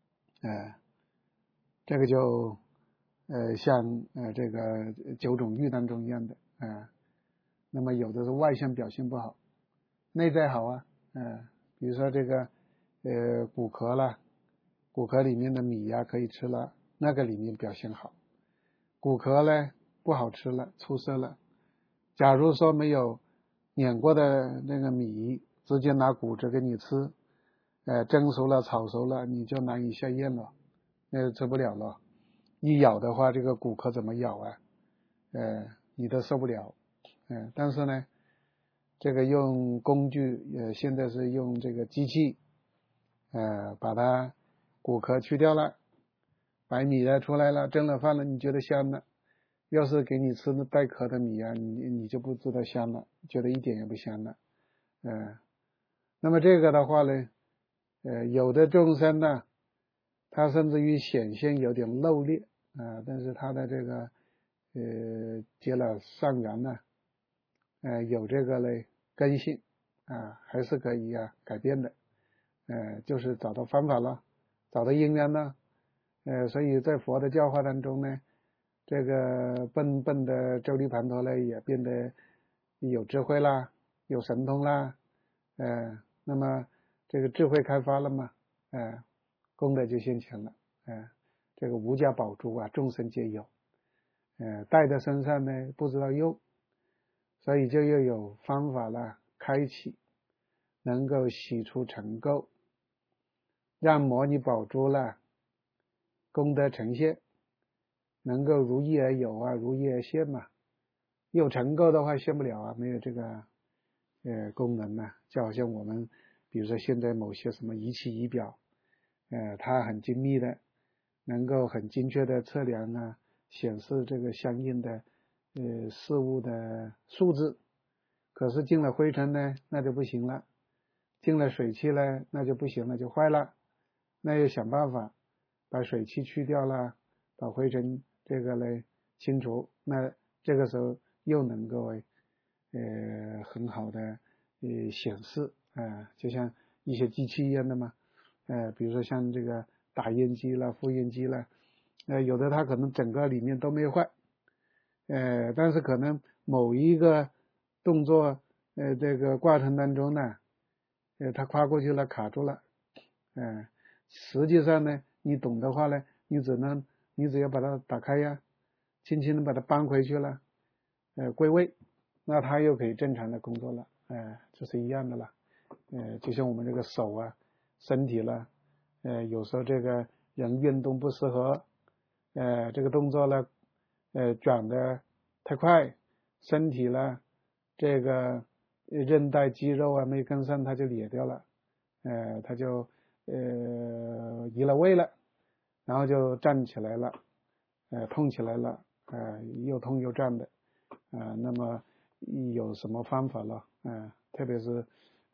S1: 这个就像这个九种欲当中一样的，那么有的是外向表现不好，内在好啊，比如说这个骨壳啦，骨壳里面的米呀可以吃了，那个里面表现好，骨壳呢不好吃了，出色了，假如说没有碾过的那个米，直接拿骨质给你吃，蒸熟了炒熟了你就难以下咽了，吃不了了，一咬的话这个骨壳怎么咬啊，你都受不了，但是呢这个用工具，现在是用这个机器，把它骨壳去掉了，白米呢出来了，蒸了饭了，你觉得香了。要是给你吃那带壳的米啊，你就不知道香了，觉得一点也不香了。那么这个的话呢，有的众生呢，他甚至于显现有点漏裂但是他的这个结了善缘呢，有这个嘞根性还是可以改变的，就是找到方法了，找到因缘了，所以在佛的教化当中呢，这个笨笨的周利盘陀呢也变得有智慧啦，有神通啦，那么这个智慧开发了嘛，功德就现前了，这个无价宝珠啊，众生皆有，带在身上呢不知道用，所以就又有方法了，开启，能够洗出尘垢，让摩尼宝珠了功德呈现，能够如意而有如意而现嘛，有尘垢的话现不了没有这个功能就好像我们比如说现在某些什么仪器仪表，它很精密的，能够很精确的测量显示这个相应的事物的数字，可是进了灰尘呢那就不行了，进了水汽呢那就不行了，就坏了，那要想办法把水汽去掉了，把灰尘这个呢清除，那这个时候又能够很好的显示就像一些机器一样的嘛，比如说像这个打印机啦、复印机啦，有的它可能整个里面都没坏，但是可能某一个动作这个过程当中呢，它跨过去了卡住了，实际上呢你懂的话呢，你只要把它打开轻轻的把它搬回去了，归位，那它又可以正常的工作了，这是一样的了，就像我们这个手身体了，有时候这个人运动不适合，这个动作呢转的太快，身体呢这个韧带肌肉没跟上，它就裂掉了，它就移了位了，然后就站起来了，痛起来了，又痛又胀的，那么有什么方法了，特别是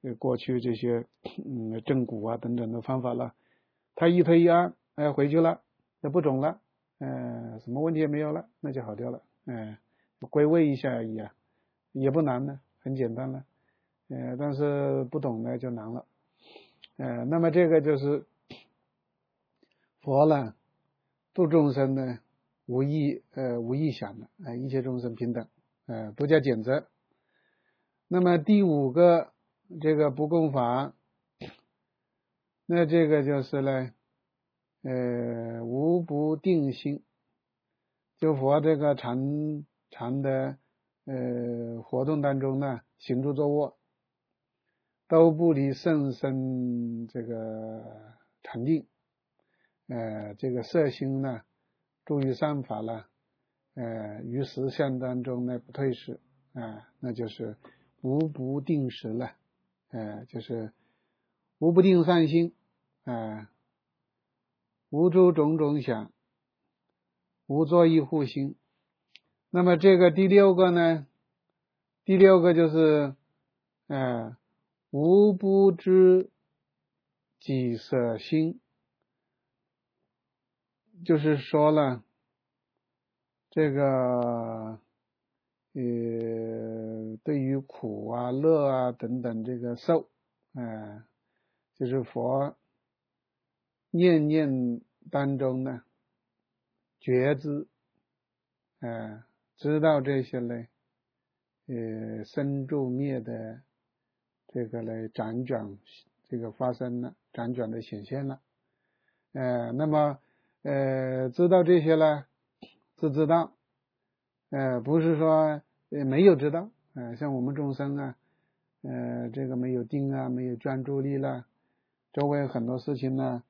S1: 过去这些正骨啊等等的方法了，他一推一按，回去了，那不肿了，什么问题也没有了，那就好掉了，归位一下而已啊，也不难呢，很简单了，但是不懂呢就难了，那么这个就是佛呢度众生呢无异想的，一切众生平等，不加减责。那么第5个这个不共法，那这个就是呢无不定心，就佛这个禅的活动当中呢，行住坐卧都不离甚深这个禅定，这个摄心呢住于善法了，于实相当中呢不退失，那就是无不定时了，就是无不定善心，无诸种种想，无作意护心。那么这个第6个呢，第6个就是无不知己舍心，就是说了这个对于苦啊乐啊等等这个受，就是佛念念当中呢觉知，知道这些呢生住灭的这个呢辗转这个发生了，辗转的显现了，那么知道这些了是知道，不是说没有知道，像我们众生啊，这个没有定啊，没有专注力了，周围很多事情呢，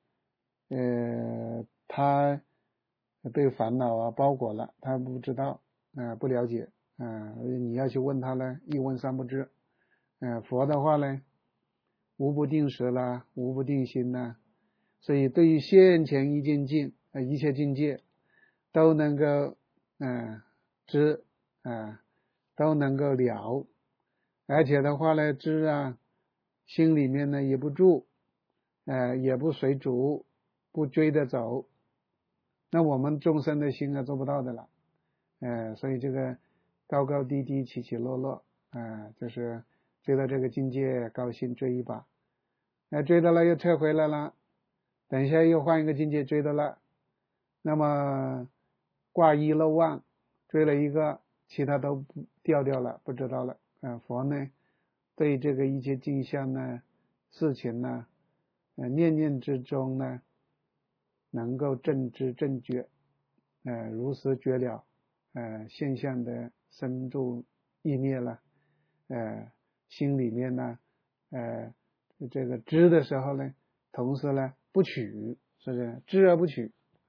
S1: 他被烦恼啊包裹了，他不知道，不了解，你要去问他呢，一问三不知，佛的话呢，无不定时啦，无不定心啦，所以对于现前一切境界都能够知，都能够了，而且的话呢，知啊，心里面呢也不住，也不随逐，不追着走，那我们众生的心做不到的了，所以这个高高低低起起落落，就是追到这个境界高兴追一把，追到了又退回来了，等一下又换一个境界追到了，那么挂一漏万，追了一个，其他都掉了，不知道了。佛呢对这个一切境象呢事情呢念念之中呢能够正知正觉，如实觉了现象的生住意灭了，心里面呢这个知的时候呢，同时呢不取，是不是知而不取，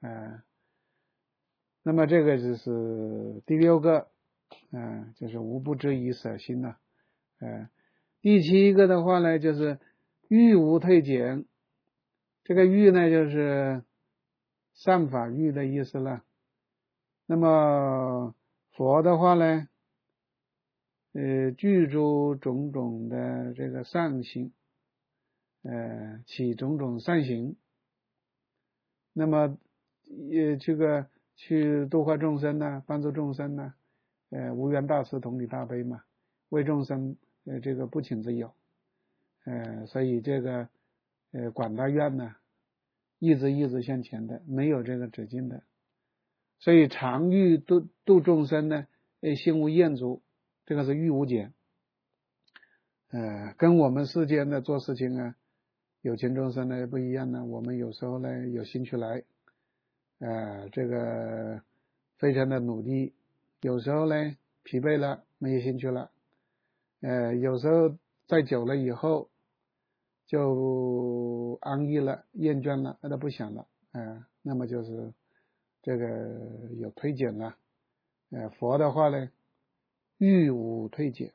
S1: 那么这个就是第6个，就是无不知以舍心了，第7个的话呢，就是欲无退减，这个欲呢就是善法欲的意思了。那么佛的话呢，具足种种的这个善行，起种种善行，那么这个去度化众生呢，帮助众生呢，无缘大慈，同体大悲嘛，为众生这个不请自有，所以这个广大愿呢一直向前的，没有这个止境的，所以常欲度众生呢心无厌足，这个是欲无减，跟我们世间的做事情啊有情众生呢不一样呢，我们有时候呢有兴趣来，这个非常的努力，有时候呢疲惫了，没有兴趣了，有时候再久了以后就安逸了，厌倦了，那不想了，那么就是这个有退减了，佛的话呢欲无退减。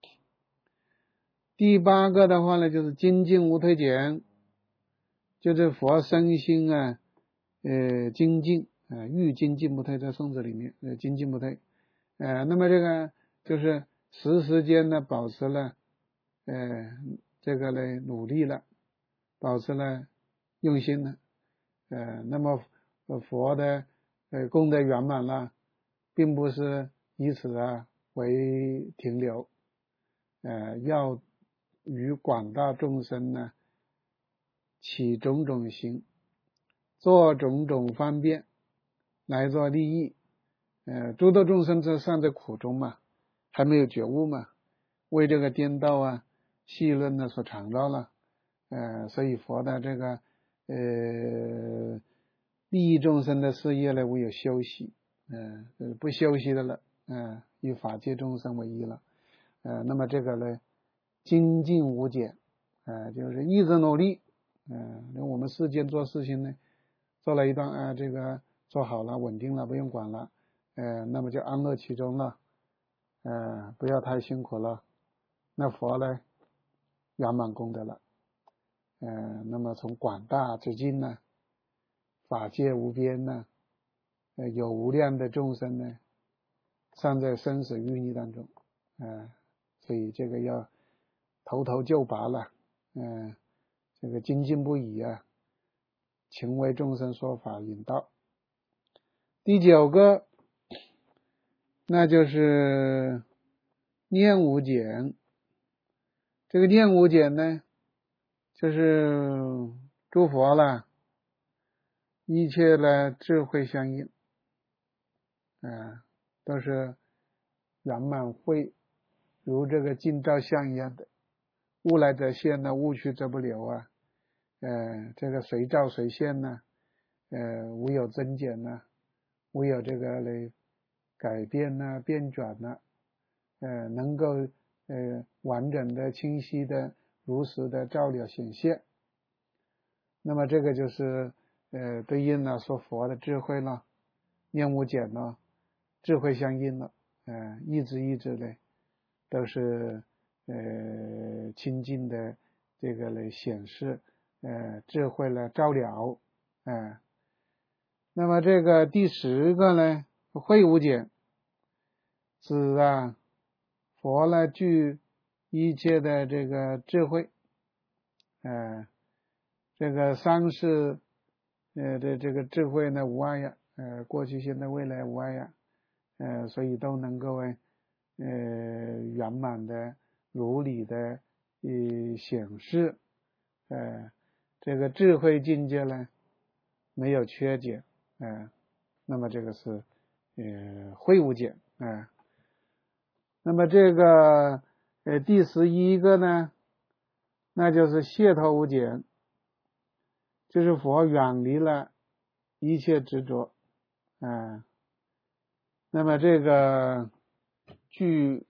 S1: 第8个的话呢就是精进无退减，就是佛身心精进，欲精进不退，在宋子里面精进不退，那么这个就是时间呢保持了这个呢努力了，保持了用心了，那么佛的功德圆满了，并不是以此为停留，要与广大众生呢起种种行，做种种方便来做利益。诸多众生尚在苦中嘛，还没有觉悟嘛，为这个颠倒戏论呢所缠绕了，所以佛的这个利益众生的事业呢，唯有修习，不修习的了，以法界众生为依了，那么这个呢，精进无减，就是一直努力，我们世间做事情呢，做了一段，这个做好了，稳定了，不用管了，那么就安乐其中了，不要太辛苦了，那佛呢，圆满功德了，那么从广大之境呢，法界无边呢，有无量的众生呢，尚在生死欲逆当中，所以这个要头头就拔了，这个精进不已勤为众生说法引导。第9个，那就是念无减。这个念无减呢，就是诸佛了，一切的智慧相应，都是圆满慧，如这个镜照相一样的，物来则现呢，物去则不留这个随照随现呢，无有增减呢，无有这个来改变呢，变转呢，能够完整的、清晰的、如实的照料显现。那么这个就是对应了说佛的智慧了，念无减了，智慧相应了，一直的都是清净的这个来显示，智慧了照料，那么这个第10个呢，慧无减，指佛呢具一切的这个智慧，这个三世的这个智慧呢无碍过去现在未来无碍所以都能够圆满的如理的显示，这个智慧境界呢没有缺减，那么这个是慧无减，那么这个第11个呢，那就是解脱无减，就是佛远离了一切执着，那么这个具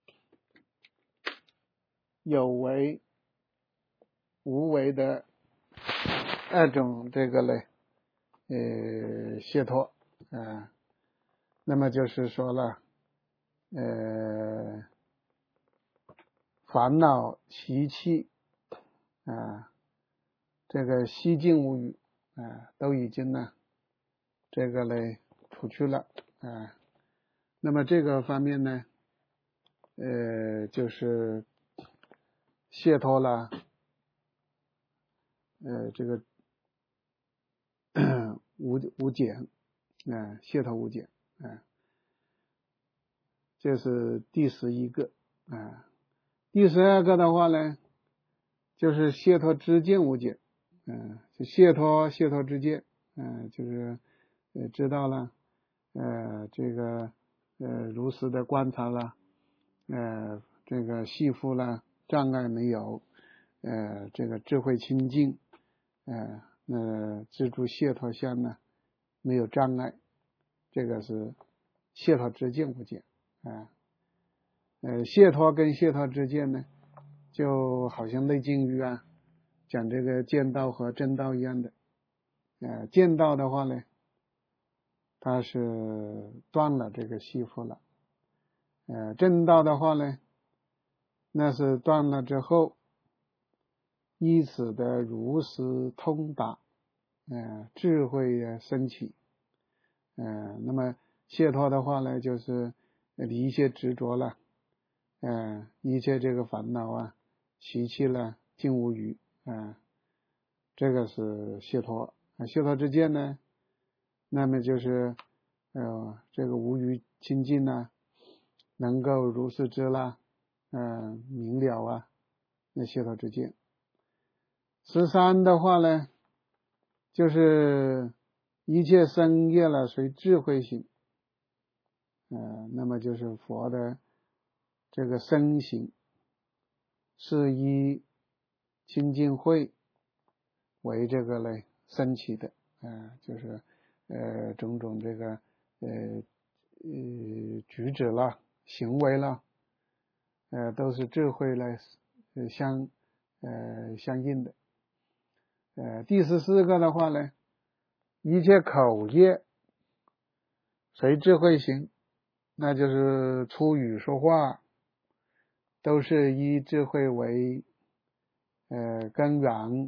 S1: 有为无为的2种这个呢解脱，那么就是说了烦恼习气这个息尽无余都已经呢这个呢除去了，那么这个方面呢就是解脱了这个无减，解脱无减，这是第11个，第12个的话呢，就是解脱知见无减，就解脱知见，就是知道了，这个如实的观察了，这个系缚了，障碍没有，这个智慧清净，知足解脱相呢没有障碍，这个是解脱知见无减，解脱跟解脱知见呢，就好像内经语讲这个见道和正道一样的，见道的话呢，它是断了这个系缚了，正道的话呢，那是断了之后，依此的如实通达，智慧升起，那么解脱的话呢，就是离一切执着了，一切这个烦恼习气了尽无余这个是解脱解脱之见呢，那么就是这个无余清净呢，能够如是知啦明了那解脱之见。13的话呢，就是一切生业了随智慧行那么就是佛的这个身行是以清净慧为这个呢升起的就是种种这个举止啦行为啦都是智慧来相应的第14个的话呢，一切口业随智慧行，那就是出语说话都是以智慧为根源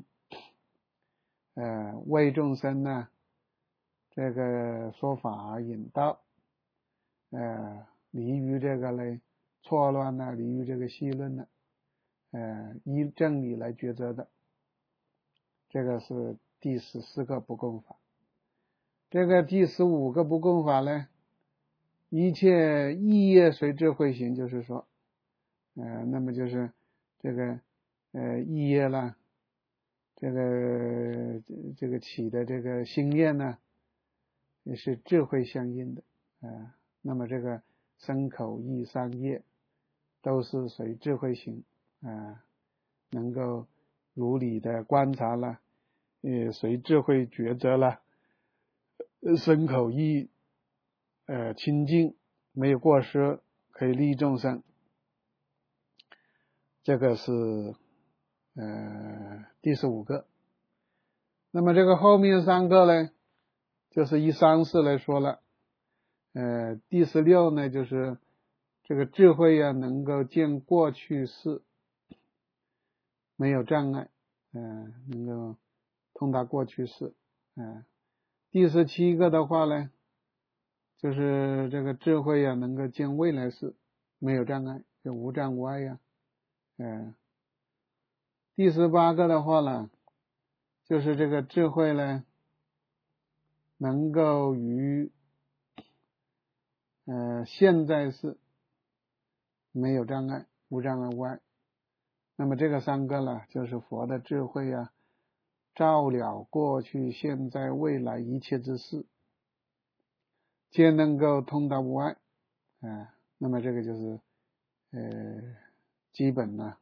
S1: 为众生呢这个说法引导离于这个呢错乱离于这个戏论依正理来抉择的，这个是第14个不共法。这个第15个不共法呢，一切意业随智慧行，就是说那么就是这个意业啦这个起的这个心念呢也是智慧相应的那么这个身口意三业都是随智慧行能够如理的观察了随智慧抉择了身口意清净没有过失，可以利益众生，这个是第15个。那么这个后面3个呢，就是以3世来说了第16呢，就是这个智慧能够见过去世没有障碍能够通达过去世第17个的话呢，就是这个智慧能够见未来世没有障碍，就无障无碍第18个的话呢，就是这个智慧呢能够于现在世没有障碍，无障碍无碍。那么这个3个呢，就是佛的智慧照了过去现在未来一切之事，皆能够通达无碍那么这个就是基本呢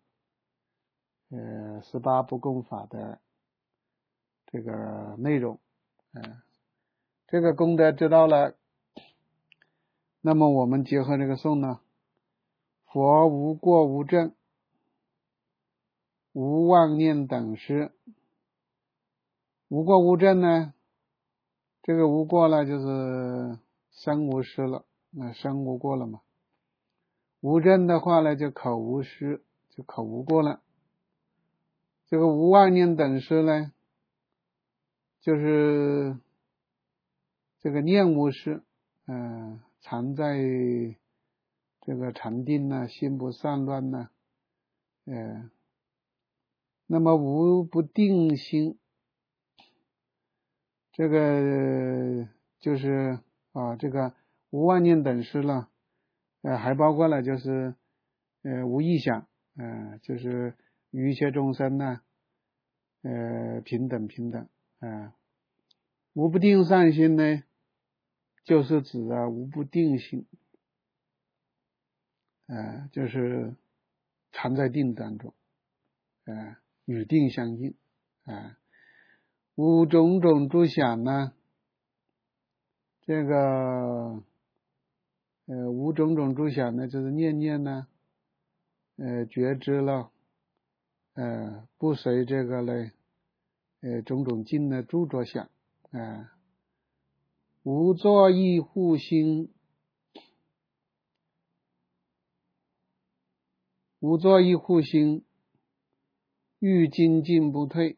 S1: 18不共法的这个内容这个功德知道了，那么我们结合这个颂呢，佛无过无证无妄念等失。无过无证呢，这个无过了就是身无失了身无过了嘛。无证的话呢，就口无失，就口无过了。这个无妄念等失呢，就是这个念无失常在这个禅定心不散乱那么无不定心，这个就是这个无妄念等失了还包括了就是无臆想就是与一切众生平等无不定善心呢，就是指无不定心就是常在定当中与定相应无种种诸想呢，这个无种种诸想呢，就是念念呢觉知了不随这个呢种种境的诸着想无作意护心，无作意护心，欲精进不退，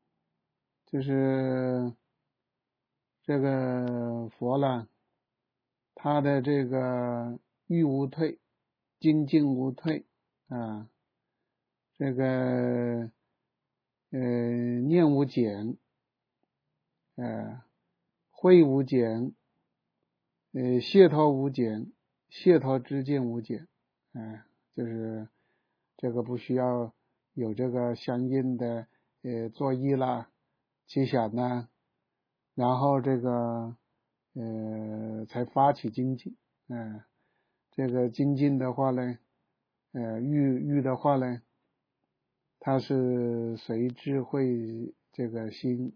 S1: 就是这个佛了，他的这个欲无退，精进无退这个念无减，慧无减，解脱无减，解脱之见无减，就是这个不需要有这个相应的作意啦、起想啦，然后这个才发起精进，这个精进的话呢，欲的话呢，它是随智慧这个心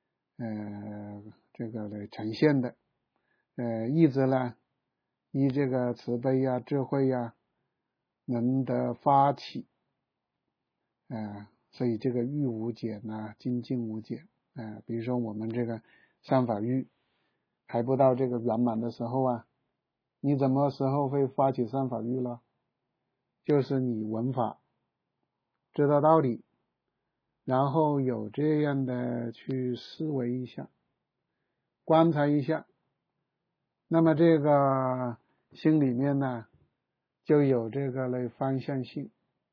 S1: 这个来呈现的，意志呢，依这个慈悲呀、智慧呀，能得发起，所以这个欲无减啊，精进无减，比如说我们这个三法欲还不到这个圆满的时候啊，你怎么时候会发起三法欲了？就是你闻法，知道道理，然后有这样的去思维一下，观察一下，那么这个心里面呢就有这个类方向性，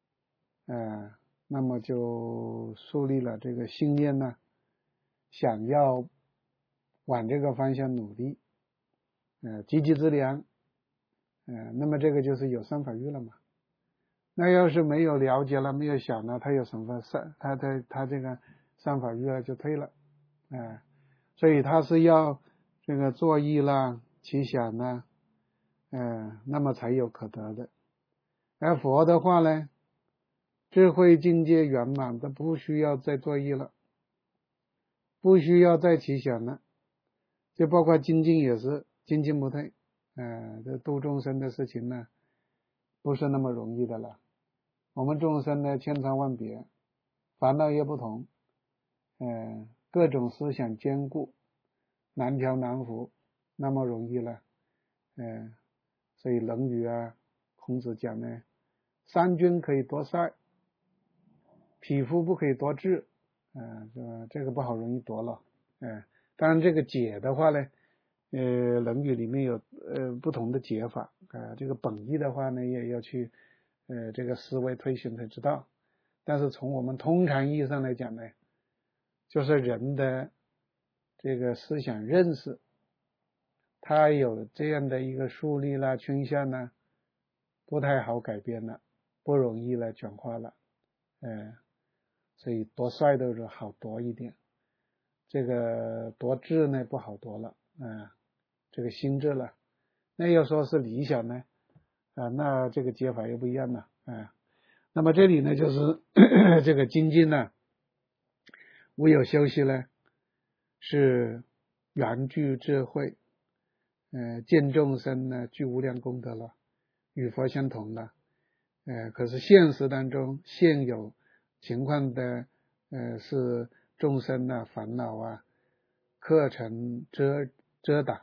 S1: 那么就树立了这个信念呢，想要往这个方向努力，积极之良，那么这个就是有三法欲了嘛。那要是没有了解了，没有想了，他有什么他这个三法欲啊就退了，所以他是要这个作意啦、起想啦，那么才有可得的。而佛的话呢，智慧境界圆满，他不需要再作意了，不需要再起想了，就包括精进也是精进不退，这度众生的事情呢，不是那么容易的了。我们众生呢千差万别，烦恼也不同，各种思想坚固，难调难服，那么容易了，所以论语啊，孔子讲呢，三军可以夺塞，匹夫不可以夺志，这个不好容易夺了，当然这个解的话呢，论语里面有不同的解法，这个本意的话呢，也要去这个思维推寻才知道，但是从我们通常意义上来讲呢，就是人的这个思想认识，他有这样的一个树立啦倾向呢，不太好改变了，不容易来转化了，所以夺帅都是好夺一点，这个夺志呢不好夺了，这个心智了，那要说是理想呢，那这个解法又不一样了，那么这里呢就是这个精进呢，无有休息呢，是圆具智慧，见众生呢具无量功德了，与佛相同了，可是现实当中现有情况的是众生啊烦恼啊课程遮挡，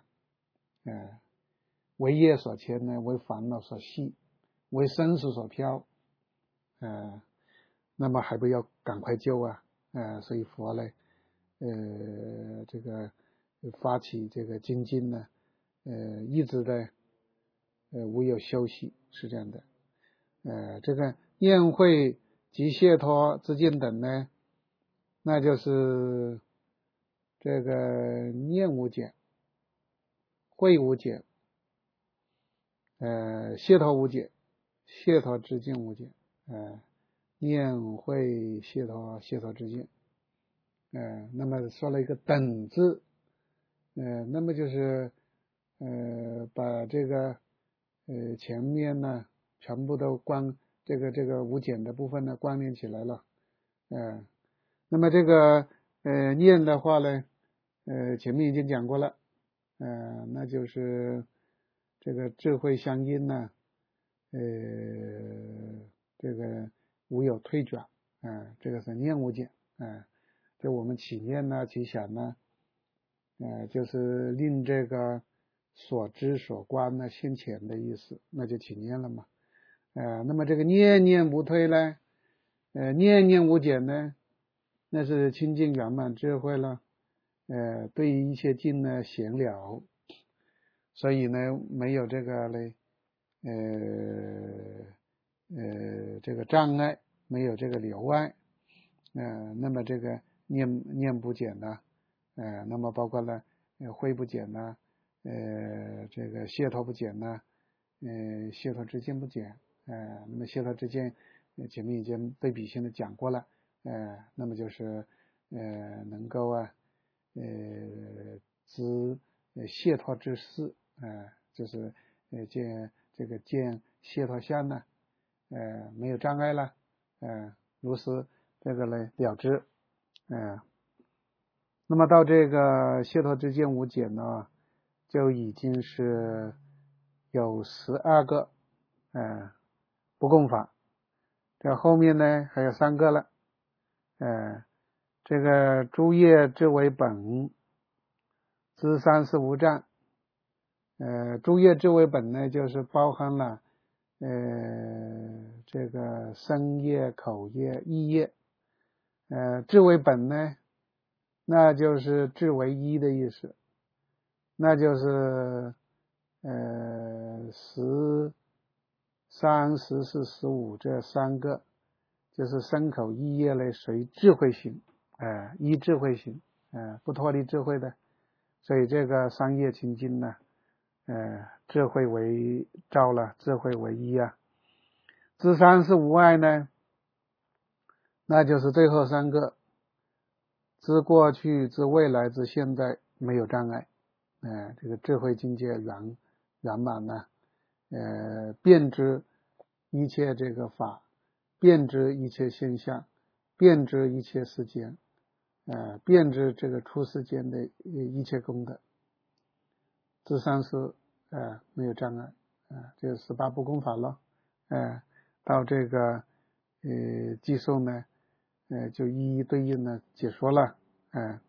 S1: 为业所牵呢，为烦恼所系，为生死所漂，那么还不要赶快救啊，所以佛呢这个发起这个精进呢，一直的无有休息，是这样的。这个念慧及解脱之见等呢，那就是这个念无减，慧无减，解脱无减，解脱之见无减，念慧解脱之见，那么说了一个等字，那么就是把这个前面呢全部都这个无减的部分呢关联起来了，那么这个念的话呢，前面已经讲过了，那就是这个智慧相应呢，这个无有退转，这个是念无减，就我们起念呢起想呢，就是令这个所知所观呢现前的意思，那就起念了嘛，那么这个念念不退呢，念念无减呢，那是清净圆满智慧了，对于一切境呢显了，所以呢没有这个呢这个障碍，没有这个留碍， 那么这个念不减呢，那么包括了慧不减呢，这个解脱不减呢，解脱之见不减，那么解脱之见前面已经对比性的讲过了，那么就是能够知解脱之事，就是见这个见解脱相呢，没有障碍了，如是这个呢了知，那么到这个解脱之见无减呢，就已经是有12个不共法，这后面呢还有3个了，这个诸业之为本，知三世无障，诸业之为本呢，就是包含了这个身业、口业、意业，智为本呢，那就是智为一的意思，那就是13、14、15这3个，就是身口意业类随智慧行，依智慧行，不脱离智慧的，所以这个三业清净呢，智慧为照了，智慧为一啊。知三世无碍呢，那就是最后3个，知过去、知未来、知现在没有障碍，这个智慧境界圆满呢，遍知一切这个法，遍知一切现象，遍知一切世间，遍知这个出世间的一切功德，知三世没有障碍，这18不共法了，到这个寄送呢，就一一对应的解说了，